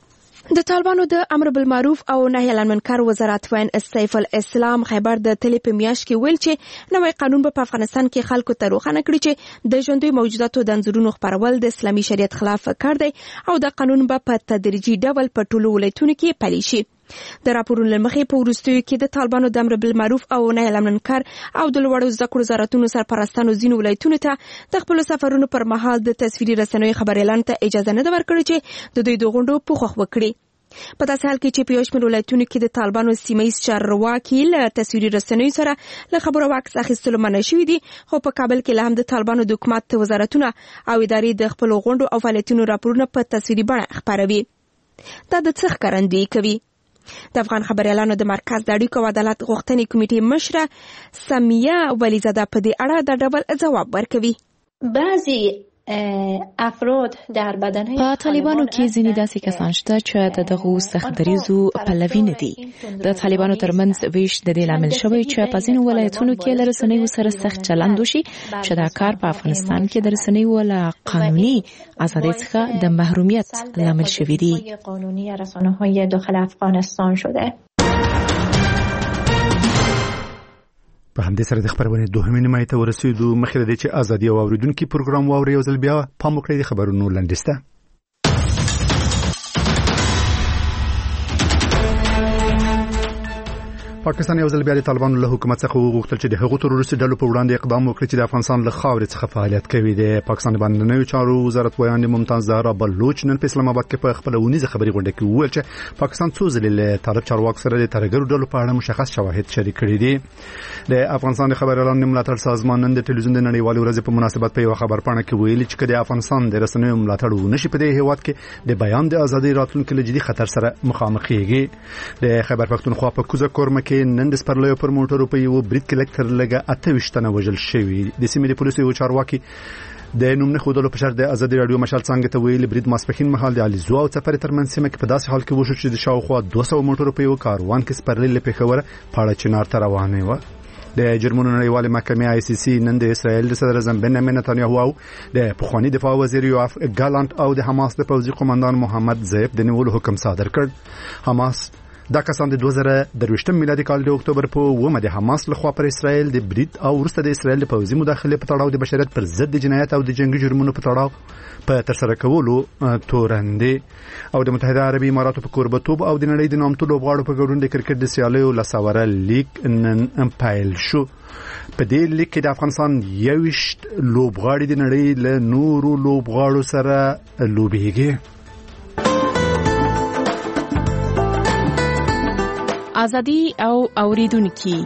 د طالبانو د امر بالمعروف او نهي عن المنکر وزارت وین سیف الاسلام خیبر د تلې په میاشت کې ویل چې نوی قانون په افغانستان کې خلکو ته روښانه کړي چې د ژوندۍ موجوداتو د انځورونو خپرول د اسلامي شریعت خلاف کار دی او د قانون په تدریجي ډول په ټولو ولایتونو کې پلی شي. د راپورونو لمخې په وروستیو کې د طالبانو د امر بالمعروف او نهي عن المنکر او د لوړو زده کړو وزارتونو سرپرستانو ځینو ولایتونو ته د خپل سفرونو پر مهال د تصویري رسنیو خبريالانو ته اجازه نه ورکړي چې د دوی د غونډو پوښښ وکړي. په داسې حال کې چې په یو شمېر ولایتونو کې د طالبانو سیمه‌ییز چارواکي له تصویري رسنیو سره له خبرو عکس اخیستلو منع شوي دي، خو په کابل کې له هم د طالبانو د حکومت وزارتونه او ادارې د خپلو غونډو او فعالیتونو راپورونه په تصویري بڼه خپروي. دا د څه ښکارندویي کوي؟ د افغان خبريالانو د مرکز د اړیکو او عدالت غوښتنې کمیټې مشره سمیه ولیزاده په دې اړه د ډول ځواب ورکوي. بعضی افراد در بدنهای په طالبانو کې ځینې داسې کسان شته چې د دغو سخت دریزو پلوي نه دي. د طالبانو ترمنځ ویش د دې لامل شوی چې په ځینو ولایتونو کې له رسنیو سره سخت چلند وشي چې دا کار په افغانستان کې د رسنیو له قانوني ازادۍ څخه د محرومیت لامل شوی دی. قانونی رسانه‌های داخل افغانستان شده. په همدې سره د خبرونې دوهمې نیمایي ته ورسېدو. مخکې د دې چې ازادي او اوریدونکو پروګرام واوري یو ځل بیا پام وکړئ د خبرونو لنډیسته. پاکستان یو ځل بیا د طالبانو له حکومت څخه وغوښتل چې د هغو تروریستي ډلو په وړاندې اقدام وکړي چې د افغانستان له خاورې څخه فعالیت کوي. د پاکستان باندې چارو وزارت ویان ممتاز زهرا بلوچ نن په اسلام آباد کې په خپل ونیزه خبري غونډه کې وویل چې پاکستان څو ځله له طالب چارواکو سره د ترګرو ډلو په اړه مشخص شواهد شریک کړي دي. د افغانستان د خبريالانو ملاتړ سازمان نن د ټلویزیون د نړیوالې ورځې په مناسبت په یو خبرپاڼه کې ویلي چې د افغانستان د رسنیو ملاتړ ونشي په دې هیواد کې د بیان د ازادۍ راتلونکو له جدي خطر سره مخامخ کیږي. د خیبر پښتونخوا په کوزه کورمه کې نن د سپرلۍ پر موټرو په یو برید کې لکتر لګه 28 تنه وژل شوي. د سیمې د پولیسو یو چارواکي د نوم نه خودلو په شرط د ازادي رادیو مشال څنګه ته ویل برید ماسپخین مهال د علي زو او سفر ترمن سیمه کې په داسې حال کې وشو چې د شاوخوا 200 موټرو په یو کاروان کې سپرلۍ له پیښور پاړه چنار ته روانه و. د جرمنو نړیوالې محکمې ICC نن د اسرائیل د صدر اعظم بنیامین نتانیاهو او د پخوانی دفاع وزیر یوآف ګالانت او د حماس د پوځي قومندان محمد زیب د نیولو حکم صادر کړ. حماس دا کسان د 2023 میلادي کال د اکتوبر په 9 د حماس لخوا پر اسرائیل د برید او ورسته د اسرائیل د پوځي مداخله په تړاو د بشریت پر ضد جنایت او د جنگي جرمونو په تړاو په ترسره کولو تورندې او د متحده عربي اماراتو په کوربتوب او د نړۍ د نامتو لوبغاړو په ګډون د کرکټ د سیالیو لساوره لیگ نن پایل شو. په دې لیگ کې د افغانستان 21 لوبغاړي د نړۍ له نورو لوبغاړو سره لوبېږي. ازادي او اوریدونکو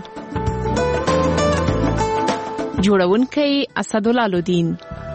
جوړونکي اسدالله لودین.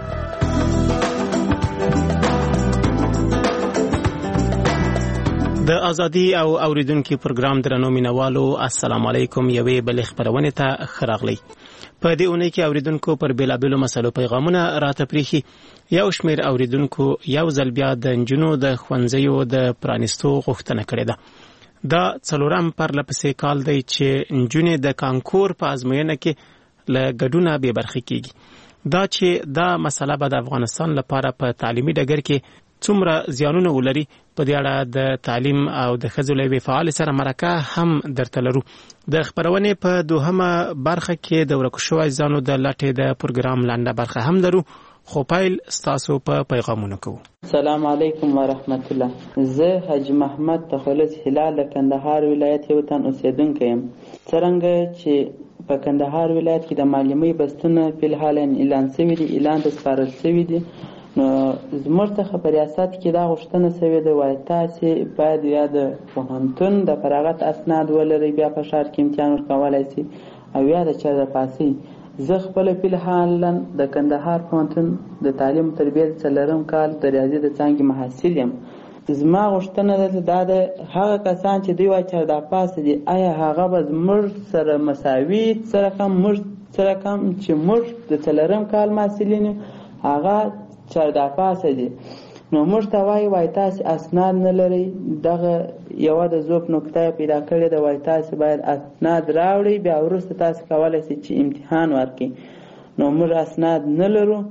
د ازادي او اوریدونکو پروګرام درنو مینوالو السلام علیکم. یوې بل خبرونه ته خراغلی. په دې اونۍ کې اوریدونکو پر بیلابیلو مسلو پیغامونه راته پریخي. یو شمیر اوریدونکو یو ځل بیا د انجونو د خوندزیو د پرانستو غوښتنه کړې ده. دا څلورم پرلپسې کال دی چې انجونې د کانکور په ازموینه کې له ګډونه به برخه کیږي. دا چې دا مسله به د افغانستان لپاره په تعلیمي ډګر کې څومره زیانونه ولري په دې اړه د تعلیم او د ښځو له فعال سره مرکه هم درته لرو. د خبرونې په دوهمه برخه کې د ورکو شوی ځانو د لټې د پروګرام لاندې برخه هم درو. خو پایل ستاسو په پیغامونو کوو. السلام علیکم ورحمت الله. زه حاجی محمد تخلص هلال د کندهار ولایت یو تن اوسیدونکی یم. څرنګه چې په کندهار ولایت کې د معلمۍ بستونه په الحال اعلان شوی دی، اعلان د سپارل شوی دی، نو زموږ ته په ریاست کې دا غوښتنه شوې ده وایي تاسې باید یا د پوهنتون د فراغت اسناد ولرئ، بیا په ښار کې امتحان ورکولی شي، او یا د چا د پاسۍ. زه خپله فلحالا د کندهار پوهنتون د تعلیم و تربیت 4 کال د ریاضي د څانګې محصل یم. زما غوښتنه ده دا د هغه کسان چې دوی وایي چې دا پاسه دي، آیا هغه به زموږ سره مساوي څه رقم چې موږ د 4 کال محصلین هغه چردا پاسه دي، نو موږ ته وایي تاسې اسناد نه لرئ. دغه یوه د ذوب نکته پیدا کړې ده، وایي تاسې باید اسناد راوړئ، بیا وروسته تاسې کولی شئ چې امتحان ورکړئ. نو موږ اسناد نه لرو،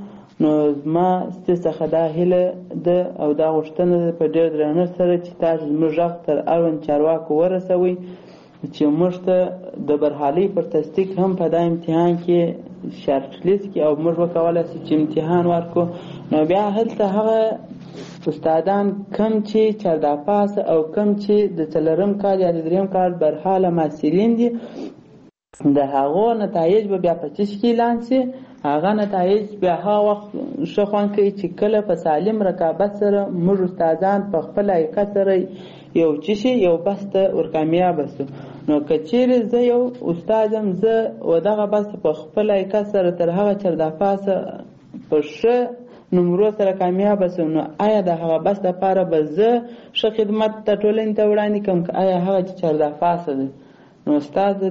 نو زما څخه دا هیله ده او دا غوښتنه ده په ډېر درنښت سره چې تاسو زموږ غږ تر اړوند چارواکو ورسوئ چې موږ ته د برحالۍ پر تصدیق هم په دا امتحان کې شارټ لیست کې او موږ وکولای شو چې امتحان ورکړو. نو بیا هلته هغه استادان کم چې چارداپاس او کم چې د څلورم کال یا د دریم کال برحاله محصلین دي د هغو نتایج به بیا په چش کې اعلان شي. هغه نتایج بیا هغه وخت ښه خوند کوي چې کله په سالم رقابت سره موږ استادان په خپل حقیقت سره یو چشي یو بس ته ورکامیابه شو. نو که چیرې زه یو استادم زه و دغه بس په خپل حقیقت سره تر هغه چارداپاسه په ښه نمرو سره کامیابه شم، نو آیا د هغه بس دپاره به زه ښه خدمت د ټولنې ته وړاندې کړم که آیا هغه چې چارداپاسه دی؟ نو ستاسو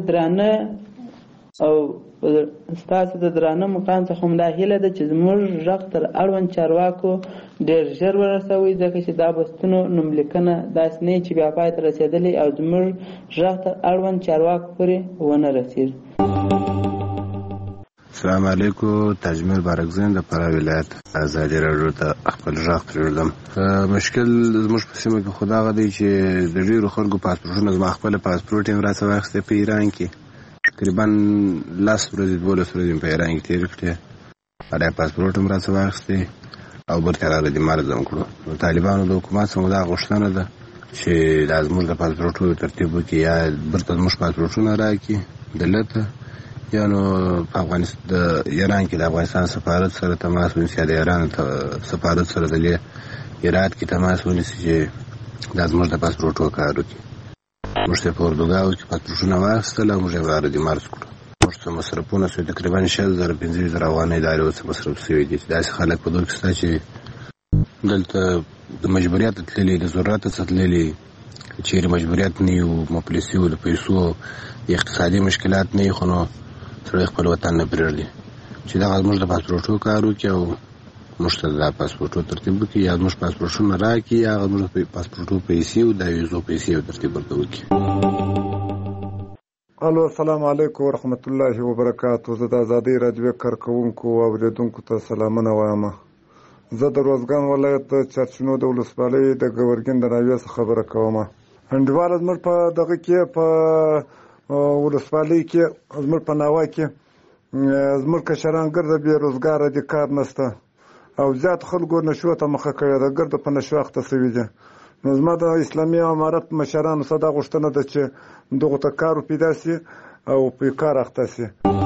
د درانه مقام څخه هم دا هیله ده چې زموږ غږ تر اړوند چارواکو ډېر ژر ورسوئ، ځکه چې دا بستونو نوملیکنه داسې نه چې بیا پای ته رسېدلی او زموږ غږ تر اړوند چارواکو پورې ونه رسېږي. السلام علیکم. تاجمیر بارکزین د فراه ولایت ازادي راډیو ته خپل غږ پرېږدم. مشکل زموږ په سیمه کې خو دغه دی چې د ډېرو خلکو پاسپورټونه زما خپله پاسپورټ یې راڅه واخیستی په ایران کې تقریبا 10 ورځې 12 ورځې په ایران کې تېرې کړې. هغه پاسپورټ هم راڅه واخیستی او برته راغلی مرزم کړو. نو طالبانو د حکومت څخه دا غوښتنه ده چې دا زموږ د پاسپورټونو ترتیب وکړي، یا برته زموږ پاسپورټونه راکړي دلته، یا نو په افغانستان د ایران کې د افغانستان سفارت سره تماس ونیسي، د ایران سفارت سره د هرات کې تماس ونیسي چې دا زموږ د پاسپورټو کار وکړي. موږ ته په اردوګاو کې پاسپورټونه واخیستل او موږ یې راردي مرز کړو. موږ ته مصرفونه شوي تقریبا 6,000-15,000 افغانۍ د هرې اوسه مصرف شوي دي. داسې خلک په دور کې شته چې دلته د مجبوریت تللي، د ضرورت څخه تللي، چیرې مجبوریت نه وي، مفلسي وو، د پیسو اقتصادي مشکلات نه وي، خو نو سړی خپل وطن نه پرېږدي چې دغه زموږ د پاسپورټو کار وکړي او موږ ته دا پاسپورټو ترتیب وکړي، یا زموږ پاسپورټونه راکړي، یا زموږ پاسپورټو پیسې او د ویزو پیسې ترتیب ورته وکړي. الو، السلام علیکم ورحمت الله وبرکاتو. زه د ازادۍ راډیو کارکوونکو او اوریدونکو ته سلامونه وایم. زه د روزګان ولایت چرچنو د ولسوالۍ د ګورګین د ناوې څخه خبره کوم. انډیواله زموږ په دغه کې په ولسوالۍ کې زموږ په ناوه کې زموږ کشران ګرده بې روزګاره دي، کار نشته او زیات خلکو نشو ته مخه کوي، د ګرده په نشو اخته سوي دي. نو زما د اسلامي امارت مشرانو څخه دا غوښتنه ده چې دغو ته کار پیدا شي او په کار اخته شي.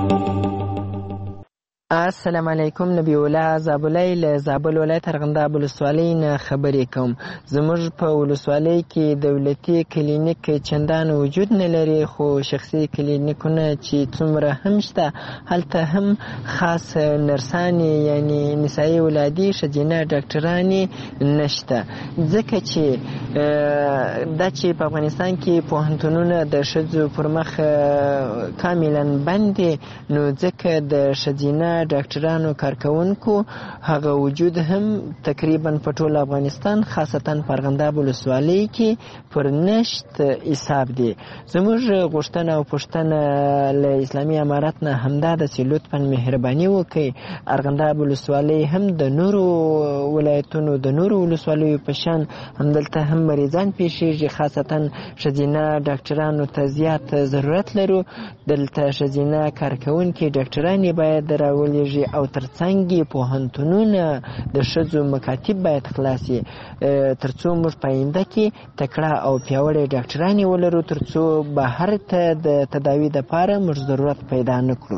السلام علیکم. نبی الله زابلای له زابل ولایت ارغنداب ولسوالۍ نه خبرې کوم. زموږ په ولسوالۍ کې دولتي کلینیک چندان وجود نه لري، خو شخصي کلینیکونه چې څومره هم شته هلته هم خاص نرسانې یعنی نسایي ولادي ښځینه ډاکټرانې نشته، ځکه چې دا چې په افغانستان کې پوهنتونونه د ښځو پر مخ کاملا بند دي، نو ځکه د ښځینه ډاکټرانو کارکونکو هغه وجود هم تقریبا په ټول افغانستان خاصتا په ارغنداب ولسوالۍ کې پر نشت حساب دی. زموږ غوښتنه او پوښتنه له اسلامي امارت نه همدا ده چې لطفا مهرباني وکړي ارغنداب ولسوالۍ هم د نورو ولایتونو د نورو ولسوالیو په شان همدلته هم مریضان پیښیږي، خاصتا ښځینه ډاکټرانو ته زیات ضرورت لرو. دلته ښځینه کارکونکي ډاکټرانې باید راولېږي او ترڅنګ پوهنتونونه د ښځو مکاتب باید خلاص شي، ترڅو موږ په آینده کې تکړه او پیاوړې ډاکټرانې ولرو، ترڅو بهر ته د تداوي دپاره موږ ضرورت پیدا نه کړو.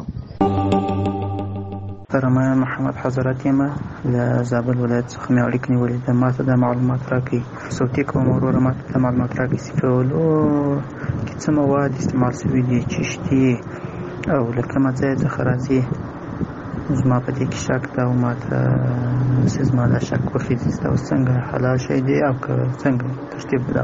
محترمه محمد حضرت یم له زابل ولایت څخه مې اړیکې نیولې ده. ما ته دا معلومات راکړئ، صوتي کوم وروره ما ته دا معلومات راکړئ چې په ولو کې څه مواد استعمال شوي دي، چشتي او له کومه ځای څخه راځي. زما په دې کې شک ده او ما ته زما دا شک وخېږي چې تاسو څنګه حلال شی دی او که څنګه ترتیب ده.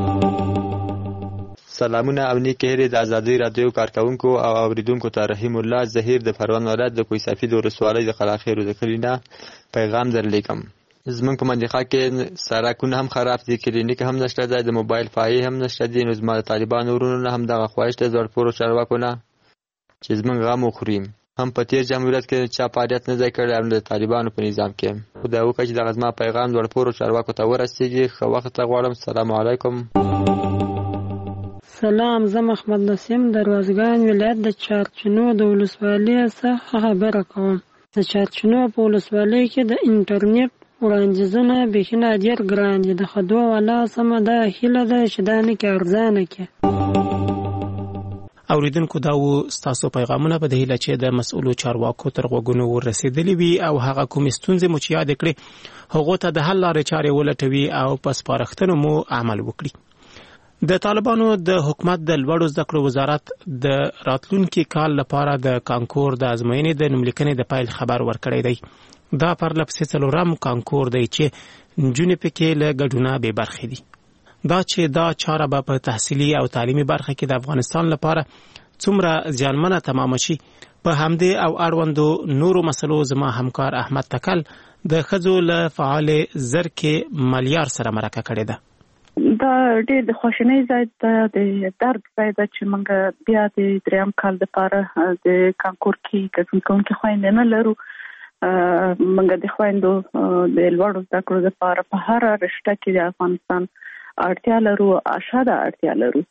سلامونه او نیکې هیلې د ازادۍ راډیو کارکوونکو او اوریدونکو ته. رحیم الله ظهیر د پروان ولایت د کوه سفید ولسوالۍ د قلاخیرو د کلي نه پیغام درلیکم. زمونږ په منطقه کې سړکونه هم خراب دي، کلینیک هم نشته دی، د موبایل فایې هم نشته دي. نو زما د طالبانو ورونو نه هم دغه خواهش ده زړپورو چارواکو نه چې زمونږ غم وخوري. هم په تیر جمهوریت کې چا فعالیت نه دی کړی، هم د طالبانو په نظام کې. خدای وکړي چې دغه زما پیغام لوړ پوړو چارواکو ته ورسیږي. ښه وخت غواړم. السلام علیکم. سلام، زه محمد نسیم د روزګان ولایت د چارچینو د ولسوالۍ څخه خبره کوم. د چارچینو په ولسوالۍ کې د انټرنیټ وړاندیزونه بیخي ډېر ګران دي. د خدو والا سمه دا هیله ده چې دا نه کې ارزانه کې. اوریدونکو دا و ستاسو پیغامونه په دې هیله چې د مسؤلو چارواکو تر غوږونو ورسېدلي وي او هغه کومې ستونزې مو چې یاد کړې هغو ته د حل لارې چارې ولټوي او په سپارښتنو مو عمل وکړي. د طالبانو د حکومت د لوړو زده کړو وزارت د راتلونکي کال لپاره د کانکور د ازموینې د نوملیکنې د پیل خبر ورکړی دی. دا پرلپسې څلورم کانکور دی چې نجونې پکې له ګډونه بې برخې دي. دا چې دا چاره به په تحصیلي او تعلیمي برخه کې د افغانستان لپاره څومره زیانمنه تمام شي، په همدې او اړوندو نورو مسلو زما همکار احمد تکل د ښځو له فعال زرکې ملیار سره مرکه کړې ده. دا ډېر د خواشینۍ ځای ده، د درد ځای ده چې موږ بیا د دریم کال لپاره د کانکور کې ګډون کوونکي خویندې نه لرو. موږ د خویندو د لوړو زده کړو لپاره په هره رشته کې د افغانستان اړتیا لرو، اشاده اړتیا لرو.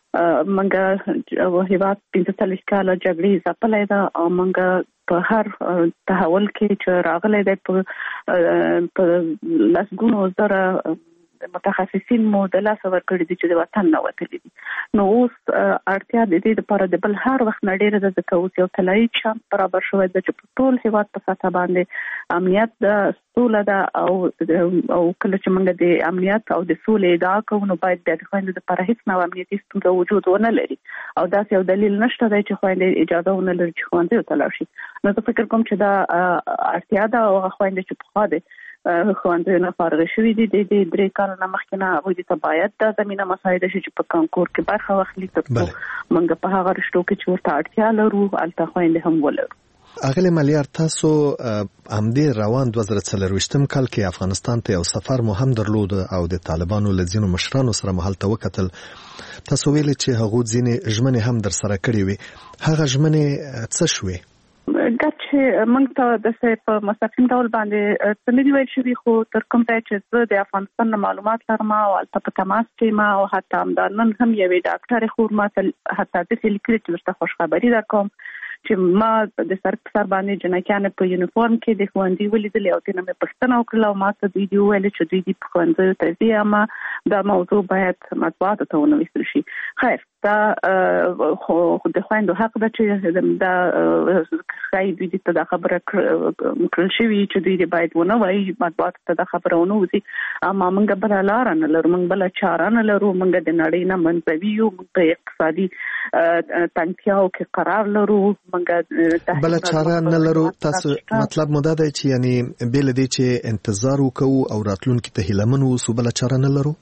موږ هیواد 45 کاله جګړې ځپلې ده او موږ په هر تحول کې چې راغلی دی په لسګونو زره متخصصین مو د لاس ورکړي دي چې د وطن نه وتلي دي. نو اوس اړتیا د دې لپاره د بل هر وخت نه ډېره ده ځکه اوس یو طلایي چانس برابر شوی ده چې په ټول هیواد په سطح باندې امنیت ده، سوله ده او کله چې موږ د امنیت او د سولې ادعا کوو نو باید بیا د خویندو لپاره هیڅ نوع امنیتي ستونزه وجود ونه لري او داسې یو دلیل نشته دی چې خویندې اجازه ونه لري چې ښوونځیو ته لاړ شي. نو زه فکر کوم چې دا اړتیا ده او هغه خویندې چې پخوا دي ښوونځیو نه فارغ شوي دي د 3 کالو نه مخکې نه هغوی ته باید دا زمینه مساعده شي چې په کانکور کې برخه واخلي تر څو موږ په هغه رشتو کې چې ورته اړتیا لرو هلته خویندې هم ولرو. اغلی ملیار، تاسو همدې روان 2024 کال کې افغانستان ته یو سفر مو هم درلود او د طالبانو له ځینو مشرانو سره مو هلته وکتل. تاسو ویلي چې هغوی ځینې ژمنې هم در سره کړې وي. هغه ژمنې څه شوې؟ دا چې موږ ته د په مستقیم ډول باندې څه نه دي ویل شوي، خو تر کوم ځای چې زه د افغانستان نه معلومات لرم او هلته په تماس کې یم او حتی همدا نن هم یوې ډاکټرې خور ما ته حتی داسې لیکلي چې درته خوشخبري درکوم چې ما د سر په سر باندې جنکیانې په یونیفورم کې د ښوونځي ولیدلې او ترې نه مې پوښتنه وکړله او ما ته دوی دي وویل چې دوی دې په ښوونځیو ته ځي اما دا موضوع باید مطبوعاتو ته ونه ویستل شي. خیر، دا خو د خویندو حق ده چې دا ښایي دوی ته دا خبره کړل شوي چې دوی دې باید ونه وایي مطبوعاتو ته دا خبره ونه وځي. اما موږ بله لاره نه لرو، موږ بله چاره نه لرو. موږ د نړۍ نه منزوي یو، موږ په اقتصادي تنګیاو کې قرار لرو، بل چاره نه لرو. تاسو مطلب مو دا دی چې یعنی بل دې چې انتظار وکړو او راتلونکي ته هیلمن اوسو، بل چاره نه لرو.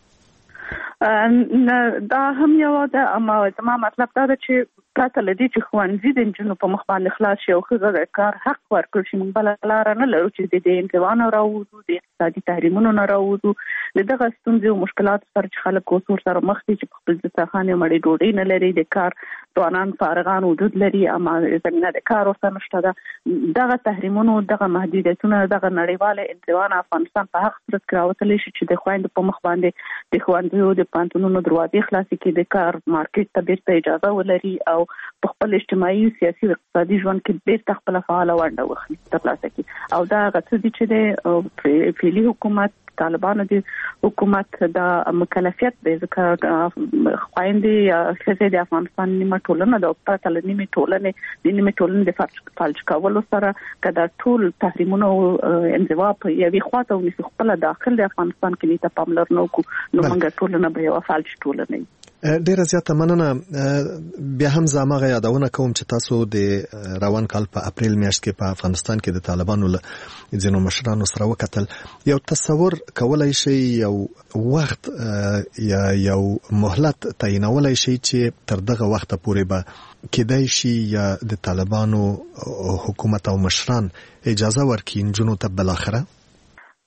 دا هم یو ده، اما زما مطلب دا ده چې پرته له دې چې ښوونځي د نجونو په مخ باندې خلاص شي او ښځه د کار حق ورکړل شي، موږ بله لاره نه لرو چې د انزوا نه راووځو، د اقتصادي تحریمونو نه راووځو، د دغه ستونزې او مشکلاتو سره چې خلک اوس ورسره مخ دي چې په خپل دسترخوان یې مړۍ ډوډۍ نه لري، د کار ځوانان فارغان وجود لري اما زمینه د کار ورته نشته ده. دغه تحریمونو، دغه محدودیتونه، دغه نړیواله انزوا نه افغانستان په حق صورت کې راوتلی شي چې د خویندو په مخ باندې د ښوونځیو د پوهنتونونو دروازې خلاصې کړي، د کار مارکیټ ته بیرته اجازه ولري او په خپل اجتماعي، سیاسي او اقتصادي ژوند کې بیرته خپله فعاله ونډه واخلي ترلاسه کړي. او دا هغه څه دي چې د فعلي حکومت طالبانو د حکومت د مکلفیت دی، ځکه خویندې یا ښځې د افغانستان نیمه ټولنه ده او پرته له نیمې ټولنې د فلج کولو سره که دا ټول تحریمونه او انزوا په یوې خواته ونیسو، خپله داخل د افغانستان کې دې ته پاملرنه وکړو، نو موږ ټولنه به یوه فلج ټولنه وي. ډیره زیاته مننه. بیا هم زه هماغه یادونه کوم چې تاسو د روان کال په اپریل میاشت کې په افغانستان کې د طالبانو له ځینو مشرانو سره وکتل. یو تصور کولای شي، یو وخت یا یو مهلت تعینولای شي چې تر دغه وخت پورې به کېدای شي یا د طالبانو حکومت او مشران اجازه ورکړي نجونو ته بالاخره؟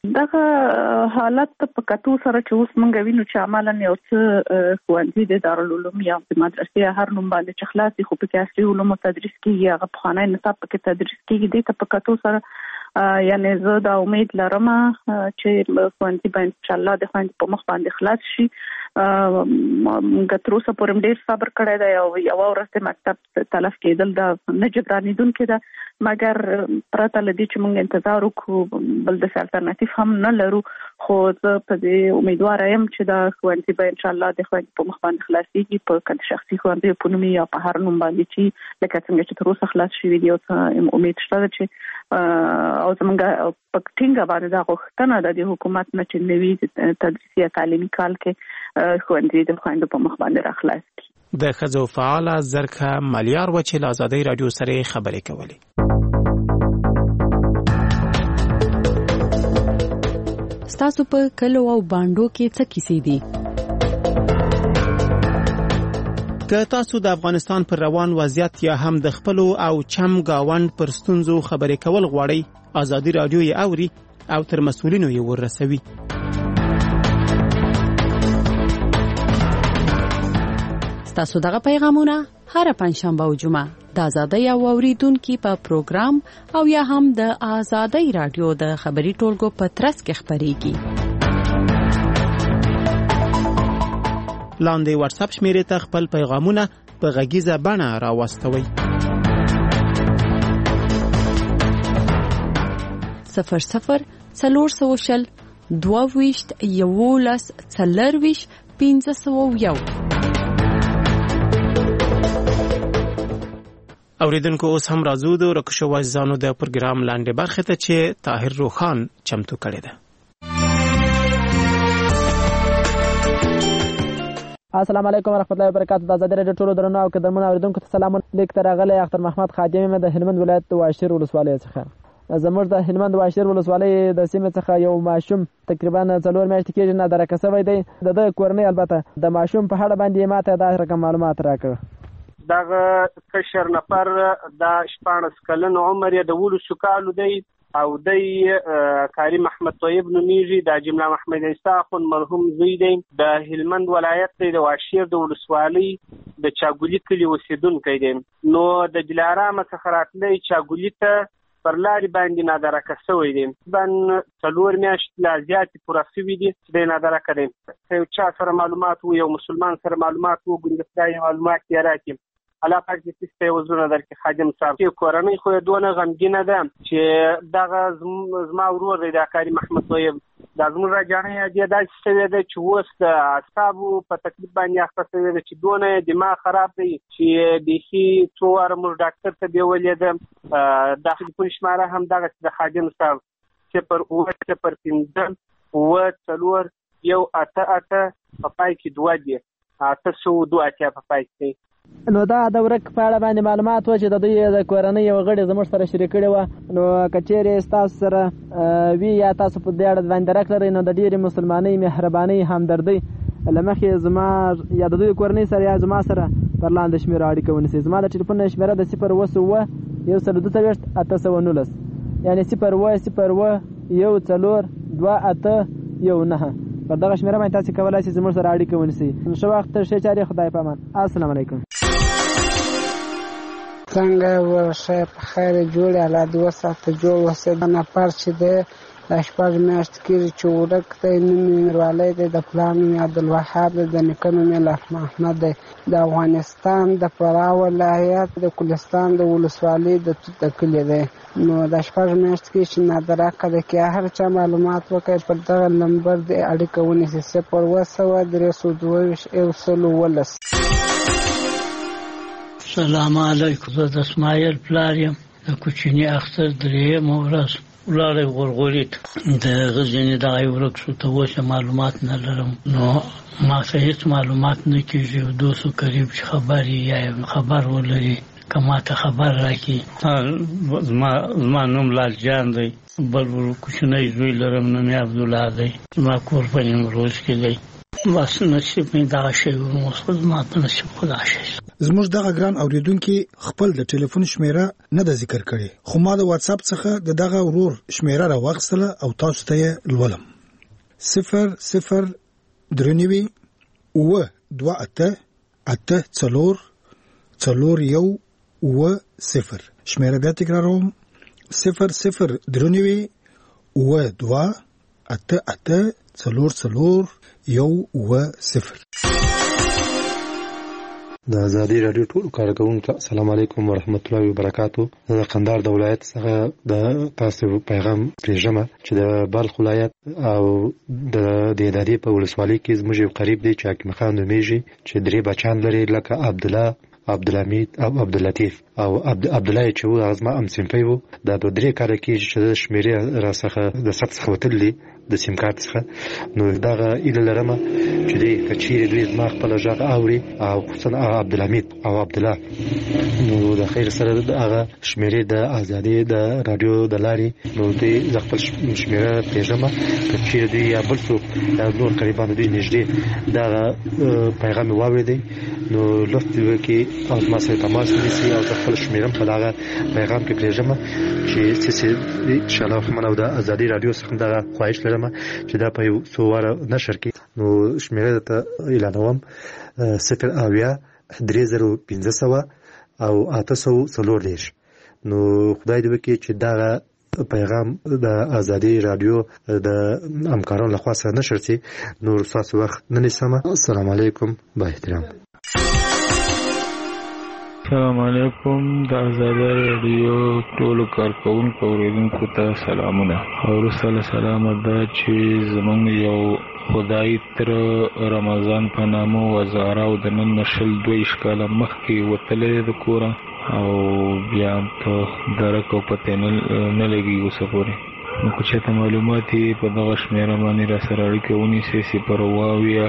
دغه حالت په کتو سره چې اوس مونږ وینو چې عملاً یو څه ښوونځي د دارالعلوم یا د مدرسې هر نوم باندې چې خلاصي خو په کې عصري علومو تدریس کیږي هغه پخوانی نصاب په کې تدریس کیږي د په کتو سره یعنی زه دا امید لرم چې ښوونځي به ان شاء الله د ښوونځي په مخ باندې خلاص شي. موږ تر اوسه پورې ډېر صبر کړی دی او یو ورځ د مکتب تلف کېدل دا نه جبرانېدونکې ده، مګر پرته له دې چې موږ انتظار وکړو بل داسې الټرناتیف هم نه لرو، خو زه په دې امیدواره یم چې دا ښوونځي به ان شاء الله د ښوونځي په مخ باندې خلاصېږي په شخصي ښوونځیو په نوم یا په هر نوم باندې چې لکه څنګه چې تر اوسه خلاص شوي دي. او امید شته ده چې او زمونږ په ټینګه باندې دا غوښتنه ده د حکومت نه چې نوي تدریسي یا تعلیمي کال کې ښوونځي د خویندو په مخ باندې راخلاص کړي. د ښځو فعاله زرکه ملیار و چې له ازادۍ راډیو سره خبرې کولې. ستاسو په کلو او باندو کې څه کیسې دي؟ که تاسو د افغانستان پر روان وضعیت یا هم د خپلو او چم گاوند پر ستونزو خبرې کول غواړئ، ازادي راډیو یې اوري او تر مسؤلینو یې ورسوي. تاسو دغه پیغامونه هر پنځشنبه او جمعه د ازادۍ او اوریدونکو په پروګرام او یا هم د ازادۍ راډیو د خبري ټولګو په ترڅ کې خبريږي. لاندې واتس اپ شمیرې ته خپل پیغامونه په غږیزه بڼه راوستوئ. 00 400 22 11 40 501. اوریدونکو اوس هم راځو د رکشو وزانو د پروګرام لاندې برخه ته چې طاهر روخان چمتو کړی دی. السلام علیکم ورحمت الله وبرکاتہ. د ازادي راډیو ټولو درنو او قدرمنو اوریدونکو ته سلام. لیک تر غلې اختر محمد خادم د هلمند ولایت واشیر ولسوالۍ څخه. زموږ د هلمند واشیر ولسوالۍ د سیمې څخه یو ماشوم تقریبا 4 میاشتې کېږي نه درکه شوی دی. د کورنۍ البته د ماشوم په اړه باندې ماته دا رقم معلومات راکړ. دغه کشر نفر د 14 کلن عمر یې د 12 کالو دی او د کاری محمد طیب نومیږي. د جمله محمد عیسی خون مرحوم زوی دی. د هلمند ولایت د واشیر د ولسوالۍ د چاګولی کلی اوسیدونکی دی. نو د دلارام څخه راتلی چاګولی ته پر لارې باندې نادرکه شوی دی. بن 4 میاشتې لا زیاتې پوره شوي دي چې دی نادرکه دی. یو چا سره معلومات و، یو مسلمان سره معلومات و، ګوندې خدای معلومات یې راکړي. الله پاک دې تاسو وزرونه درکړي. خادم صاحب چې کورنۍ خو دونه غمګینه ده چې دغه زما ورور دی د کاری محمد طیب دا زموږ راجانې دی داسې شوی دی چې اوس د اعصابو په تکلیف باندې اخته شوی دی چې دونه دماغ خراب دی چې بیخي څو واره موږ ډاکټر ته بیولې ده. داخلي پولیس شماره هم دغه د خادم صاحب 0 4 1 په پای کې 2 دی 802 په پای کې. نو دا د ورک په اړه باندې معلومات و چې د دوی د کورنۍ یو غړي زموږ سره شریک کړي و. نو کچېرې تاسو سره وی یا تاسو په دې اړه باندې راکړئ نو د ډېرې مسلمانۍ مهرباني همدردي لمخې زما یا د دوی کورنۍ سره یا زما سره پر لاندې شمیره اړیکه ونیسئ. زما د ټلیفون شمیره د 0 1 819 یعنی 0 1 4 2 819 پر دغه شمیره باندې تاسو کولای شئ زموږ سره اړیکه ونیسئ. شو وخت ښه چاري خدای پامان. السلام علیکم. څنګه ورشه په خیر جوړ الله دې وساته جوړ وسه د نفر چې د شپږ میاشتې کېږي چې ورک دی. نوم یې میرولی دی، د پلار نوم یې عبدالوهاب دی، د نیکه نوم یې لطف محمد دی. د افغانستان د فراه ولایت د کلستان د ولسوالۍ د توت کلي دی. نو د شپږ میاشتې کې چې نادرکه دی کې هر چا معلومات وکړي پر دغه نمبر د اړیکه ونیسي 0 سلام علیکم. زه د اسماعیل پلار یم. د کوچني اختر درېیمه ورځ ولاړې غورغوري ته د غزني دغه ورک شو ته اوس معلومات نه لرم. نو ما ته هېڅ معلومات نه کېږي. دوستو قریب چې خبر یا خبر ولري که ما ته خبر راکړي. زما نوم لال جان دی. بل کوچنی زوی لرم نوم یې عبدالله دی. زما کور په نیمروز کې دی. بس نصیب مې دغه شی و، زما په نصیب خدا شی. زموږ دغه ګران اوریدونکو خپل د ټلیفون شمیره نه د ذکر کړي، خو ما د واتس اپ څخه دغه ورور شمیره راوغستله او تاسو ته لولم. 00 درنوي و 28 84 41 و 0. شمیره بیا تکراروم 00 درنوي و 28 84 41 و 0. د ازادي رادیو ټول کارکونکو السلام علیکم ورحمت الله وبرکاتو. د قندهار د ولایت څخه د تاسو پیغام پېژنم چې د بلخ ولایت او د دهدادي په ولسوالۍ کې زموږ یو قریب دی چې حکیم خان نومیږي چې درې بچان لري لکه عبدالله، عبدالحمید او عبداللطیف او عبدالله چې و ازما ام سیمپي وو. دا د درې کال کې چې د شمیرې را څخه د سب څخه وتلې د سیم کارت څخه، نو دغه اله لرمه چې دی کچېرې دوی زما خپل ژغ اوري او خصوصا عبدالحمید او عبدالله، نو د خیر سره هغه شمیرې د ازادي د رادیو د لارې نو دوی ز خپل شمیره پېژنم کچېرې دوی یا بل څوک یا نور قریبان دوی نږدې دغه پیغام واورېدی نو لوستي وکي او ما سره تماس ونیسي او خپل شمیرم په دغه پیغام کې پېژنم چې ان شاء الله منو د ازادي رادیو څخه دغه خواهش لرم چې دا په یو څو واره نشر کې نو شمیره ته اعلانوم 0 3015 او 840. نو خدای دې وکړي چې دا پیغام د ازادي رادیو د همکارانو لخوا سره نشر شي. نور تاسو وخت نه نیسم. السلام علیکم با احترام. السلام علیکم. د ازادي رادیو ټول کارکونکو اوریدونکو ته سلامونه. او رسول سلام دا چې زمونږ یو خدای تر رمضان په نامو وزاره او د نن نشل 2 کاله مخکې وتلې د کوره او بیا ته درکو پته نه لګي وسپوري. نو که چېرته معلومات په دغه شمیره باندې را سره اړیکه ونیسئ 0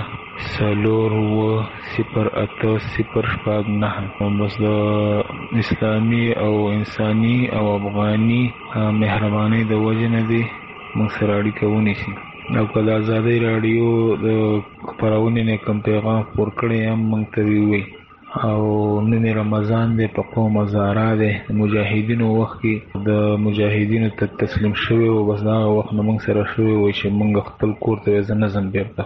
08 بس د اسلامي او انساني او افغاني مهرباني د وجه نه دی موږ سره اړیکه ونیسئ. او که د ازادۍ راډیو د خپرونې نه کوم پیغام خپور کړی هم موږ ته ووایي. او نن رمضان دی، په قوم هزاره دی، مجاهدینو وخت کې د مجاهدینو ته تسلیم شوی و، بس دا وخت نه موږ سره شوی و چې موږ خپل کور ته زه نه ځم بیرته.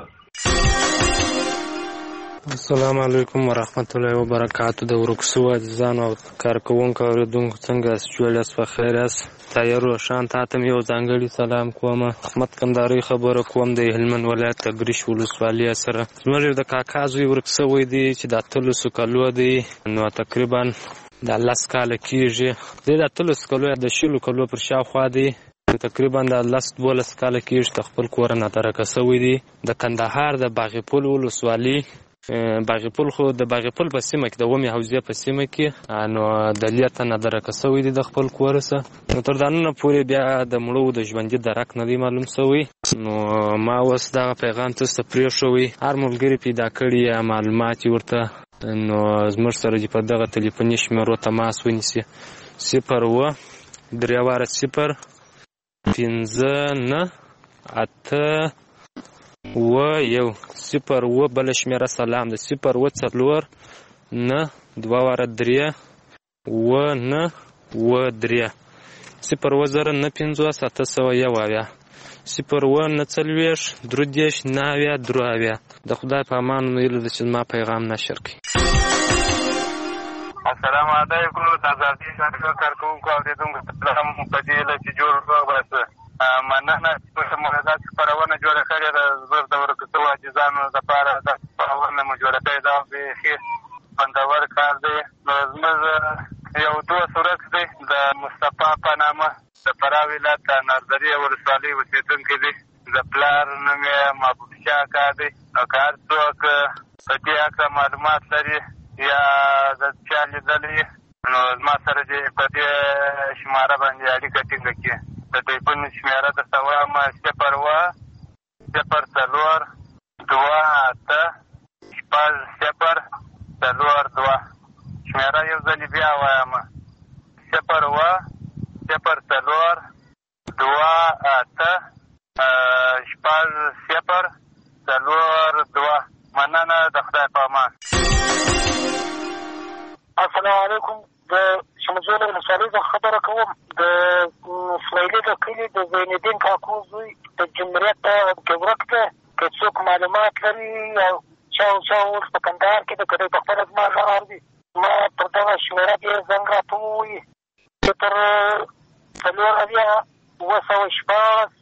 السلام علیکم ورحمت الله وبرکاتو. د ورکسو عزیزانو او کارکوونکو اوریدونکو څنګه یاست؟ جوړ یاست؟ په خیر یاست؟ تایر روشان ته یو ځانګړی سلام کوم. احمد کندهاري خبره کوم د هلمند ولایت تګریش ولسوالۍ سره. زموږ د کاکا زوی ورکسوی دی چې د 13 کالو دی، نو تقریبا د 10 کال کېږي. د 13 کالو د 20 کالو پر شاوخوا دی، تقریبا د 12 کال کېږي چې خپل کور نه ترکه سوی دی. د کندهار د باغپول ولسوالۍ باغپول خو د باغپول په سیمه کې د ومې حوزې په سیمه کې نو د لیته نه درکه سوی دی د خپل کور سره. نو تر دانونه پورې بیا د مړو د ژوندي درک نه دی معلوم سوی. نو ما اوس دغه پیغام تاسو ته پرېښوی، هر ملګري پیدا کړي یا معلومات ورته نو زموږ سره په دغه ټلیفوني شمیرو تماس ونیسي 0 3 0 5 8 و یو 0 و بل شمیره سلام د 0 و 4 9 2 3 و 9 و 3 0 و 0 9 5 701 0 و 9 40 درودیش 9 دروازه. د خدای په امان ویل چې ما پیغام نشر کړي. السلام علیکم. د ازادي رادیو کارکونکو اوریدونکو سلام په دې لکه جوړ وګورئ. مننه چې موږ خپرونه جوړه کړې ده. زه د ورکسو عاجزانو لپاره د خپرونه مو جوړه کړې ده. بیخي خوندور کار دی. زموږ یو دوست ورک دی د مصطفی په نامه د فراه ولایت د نردري ولسوالۍ اوسېدونکی دی. د پلار نوم یې محبوب شاه کاکا دی. او که هر څوک په دې هکله معلومات لري یا د چا لیدلي نو زما سره دې په دې شماره باندې اړیکه ټینګه کړي. د ټلیفون شمیره درته وایم 0 0 4 2 8 0 4 2. شمیره یو ځلې بیا وایم 0 0 4 2 8 0 4 2. مننه، د خدای په امان. السلام علیکم. د شمجوله ولسوالۍ څخه خبره کوم. د اسماعیلي د کلي د زینالدین کاکو زوی د جمهوریت ګورک ته که څوک معلومات لري او چا اوس په کندهار کې د که دی په خپله زما غږ اوري، ما پر دغه شمېره دې زنګ راته ووایي چې تر 4,914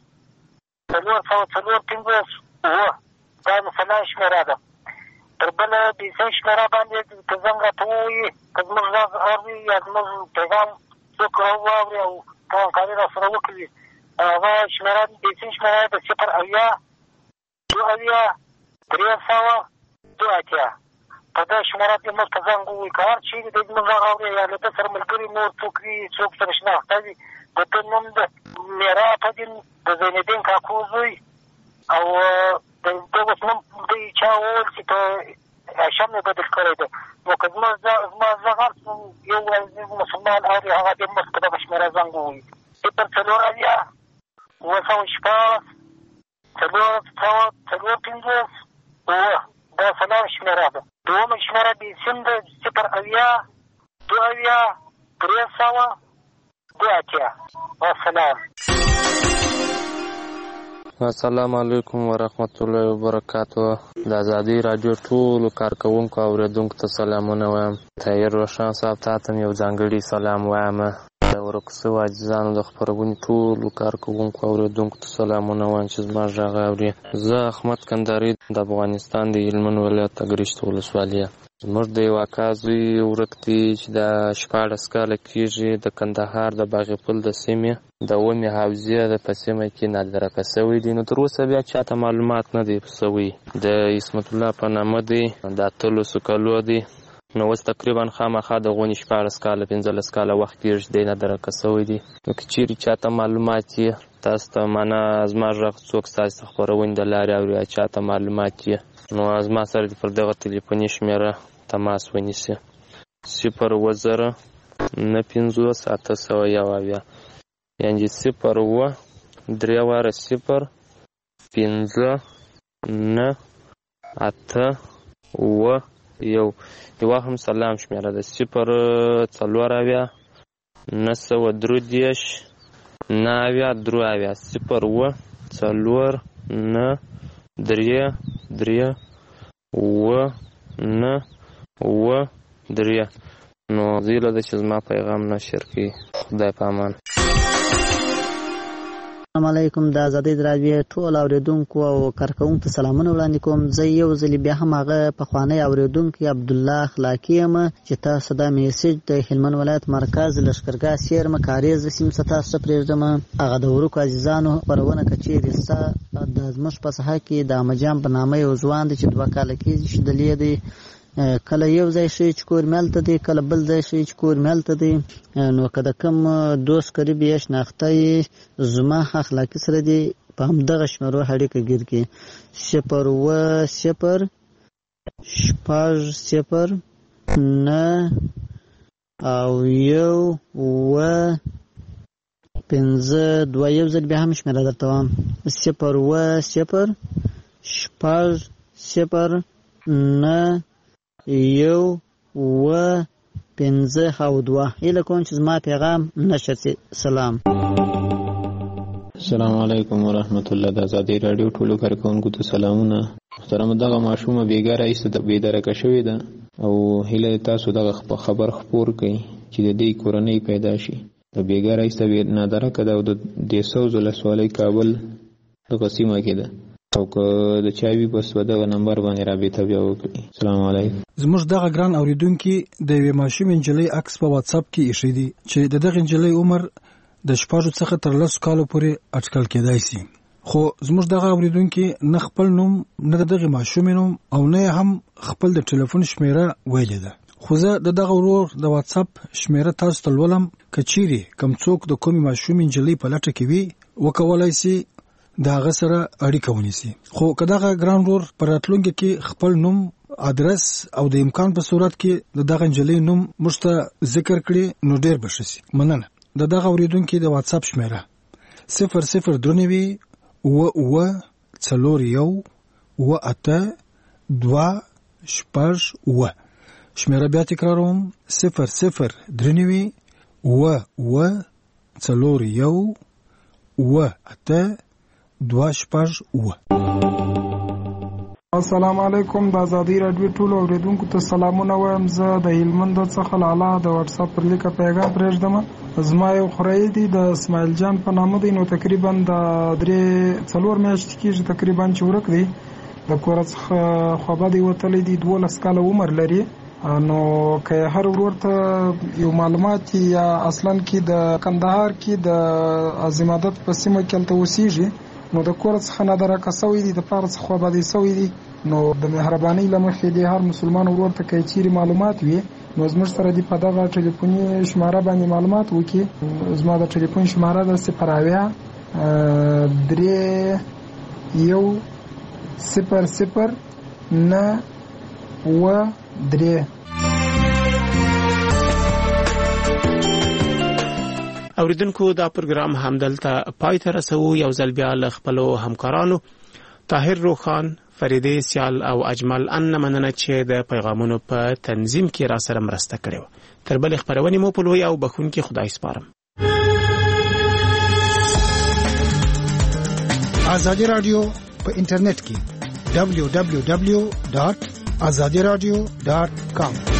4,455 دا مثلا شمېره ده. تر بله بیسۍ شمېره باندې که زنګ راته ووایي، که زموږ غږ اوري یا زموږ پیغام څوک واوري او همکاري را سره وکړي، هغه شمېره بیسۍ شمېره د 0,2,3,2,3,2,80 په دغه شمېره دې موږ ته زنګ ووایي. که هر چېرې دی زموږ غږ اوري یا له ده سره ملګري نور څوک وي، څوک سره شناخته وي، د ده نوم د میرات الدین د زینالدین کاکو زوی او د ده اوس نوم دوی چا وویل چې په هاشم یې بدل کړی دی. نو که زما زغ هر یو مسلمان اوري، هغه دې موږ په دغه شمېره زنګ ووایي. 0,4,914 4,455 دا څلور شمېره ده. دومه شمېره د سیم ده 0,2,3,2,80. والسلام. السلام علیکم ورحمت الله وبرکاتو. د ازادي راډیو ټولو کارکوونکو او اورېدونکو ته سلامونه وایم. طاهر روښان صاحب ته هم یو ځانګړي سلام وایم. د ورک سوي عاجزانو د خپرونې ټولو کارکوونکو او اورېدونکو ته سلامونه وایم چې زما غږ اوري. زه احمد کندهاري د افغانستان د هلمند ولایت اګرشت ولسوالي. زموږ د یو اکا زوی ورک دی چې د 14 کاله کېږي، د کندهار د باغپل د سیمې د اومې حوزې د په سیمه کې نادرکه سوی دی. نو تر اوسه بیا چاته معلومات نه دی سوی. د اسمت الله په نامه دی، د 18 کالو دی. نو اوس تقریبا خامخا د غونې 14 کاله 15 کاله وخت کېږي دی نادرکه سوی دی. نو که چیرې چاته معلومات یې تاسو ته معنا زما غږ څوک ستاسو د خپرونې د لارې اوري چاته معلومات یې نو زما سره دې پر دغه تلیفوني شمېره تماس ونیسي 0 9 50 801 یعنې 0 3 واره 0 5 9 8 و یو هم سلام شمېره ده 0 4 9 درودیش 9 درو 0 و 4 9 3 3 و 9 و 3 نو زیله ده چې زما پیغام نشر کړي. خدای په امان. السلام علیکم. د ازادي راډیو ټول اوریدونکو او کارکوونکو ته سلامونه وړاندې کوم. زه یو ځل بیا هم هغه پخوانی اوریدونکی عبدالله اخلاقی یم چې تاسو دا میسج د هلمند ولایت مرکز لښکرګاه سیرمه کاریز سیمې څخه تاسو ته پرېږدم. هغه د ورکو عزیزانو خپرونه که چیرې ستا د زموږ په ساحه کې د احمدجان په نامه یو ځوان دی چې 2 کاله کېږي چې دلې دی، کله یو ځای شي چې کور ملته دی، کله بل ځای شي چې کور ملته دی. نو که د کوم دوست قریب یې شناخته یې زما اخلاقي سره دی په همدغه شمېرو اړیکه ګیر کړي 0 و 0 شپږ 0 9 او 1 و 5 2 یو ځل بیا هم شمېره درته وایم 0 و 0 شپږ 0 9 1 و 5 او 2 هیله کوم چې زما پیغام نشر شي. سلام. السلام علیکم ورحمت الله. د ازادي راډیو ټولو کارکوونکو ته سلامونه. محترم دغه ماشومه بیګاره ایسته د بیدرکه شوې ده او هیله تاسو دغه خبر خپور کړئ چې د دې کورنۍ پیدا شي. د بیګاره ایسته نادرکه ده او د 200 ولسوالۍ کابل د قسمه کې ده او که د چاوي بس دغه نمبر باندې رابطه بیا وکړي. السلام علیکم. زموږ دغه ګران اوریدونکو د یوې ماشومې نجلۍ عکس په واتس اپ کې ایښی دی چې د دغه نجلۍ عمر د 6 څخه تر 10 کالو پورې اټکل کېدای شي. خو زموږ دغه اوریدونکو نه خپل نوم نه دغه ماشومې نوم او نه هم خپل د ټلیفون شمیره ویلې ده. خو زه دغه ورور د واتس اپ شمیره تاسو ته ولولم که چیرې کوم څوک د کومې ماشومې نجلۍ په لټه کې وي وکولای شي دا غسره اړیکه ونیسي. خو که دغه ګران ورور پر راتلونکي کې خپل نوم ادرس او د امکان په صورت کې دغه نجلۍ نوم موږ ته ذکر کړي نو ډیر بشي. مننه. دغه اوریدونکو د واتس اپ شمیره 003 و 4 1 و 8 2 شپږ و شمیره بیا تکراروم 0039 و څلور یو و اته دوه شپږ و. السلام علیکم. د ازادي رادیو ټولو اوریدونکو ته سلامونه وایم. زه د هلمند څخه لاله د واتس اپ پر لیکه پیغام پرېږدم. زما یو خوری دی د اسماعیل جان په نامه دی، نو تقریبا د 3-4 میاشتې کېږي تقریبا چې ورک دی. د کور څخه خوابه دی وتلی دی، 12 کاله عمر لري. نو که هر ورور ته یو معلومات یا اصلا کې د کندهار کې د عظیمادت په سیمه کې هلته اوسېږي، نو د کور څخه نادرکه سوی دی، د پلار څخه خوابدی سوی دی. نو د مهربانۍ له مخې د هر مسلمان ورور ته که چیرې معلومات وي نو زموږ سره دې په دغه ټلیفوني شماره باندې معلومات وکړي. زما د ټلیفون شماره ده 080-9 اوریدونکو دا پروګرام همدلته پای ته رسو. یو ځل بیا له خپلو همکارانو طاهر روخان، فریدې سیال او اجمل ان مننه چې د پیغامونو په تنظیم کې را سره مرسته کړې. تر بل خبرونه مو په لوی او بخونکي خدای سپارم. آزادی رادیو په انټرنیټ کې www.azadiradio.com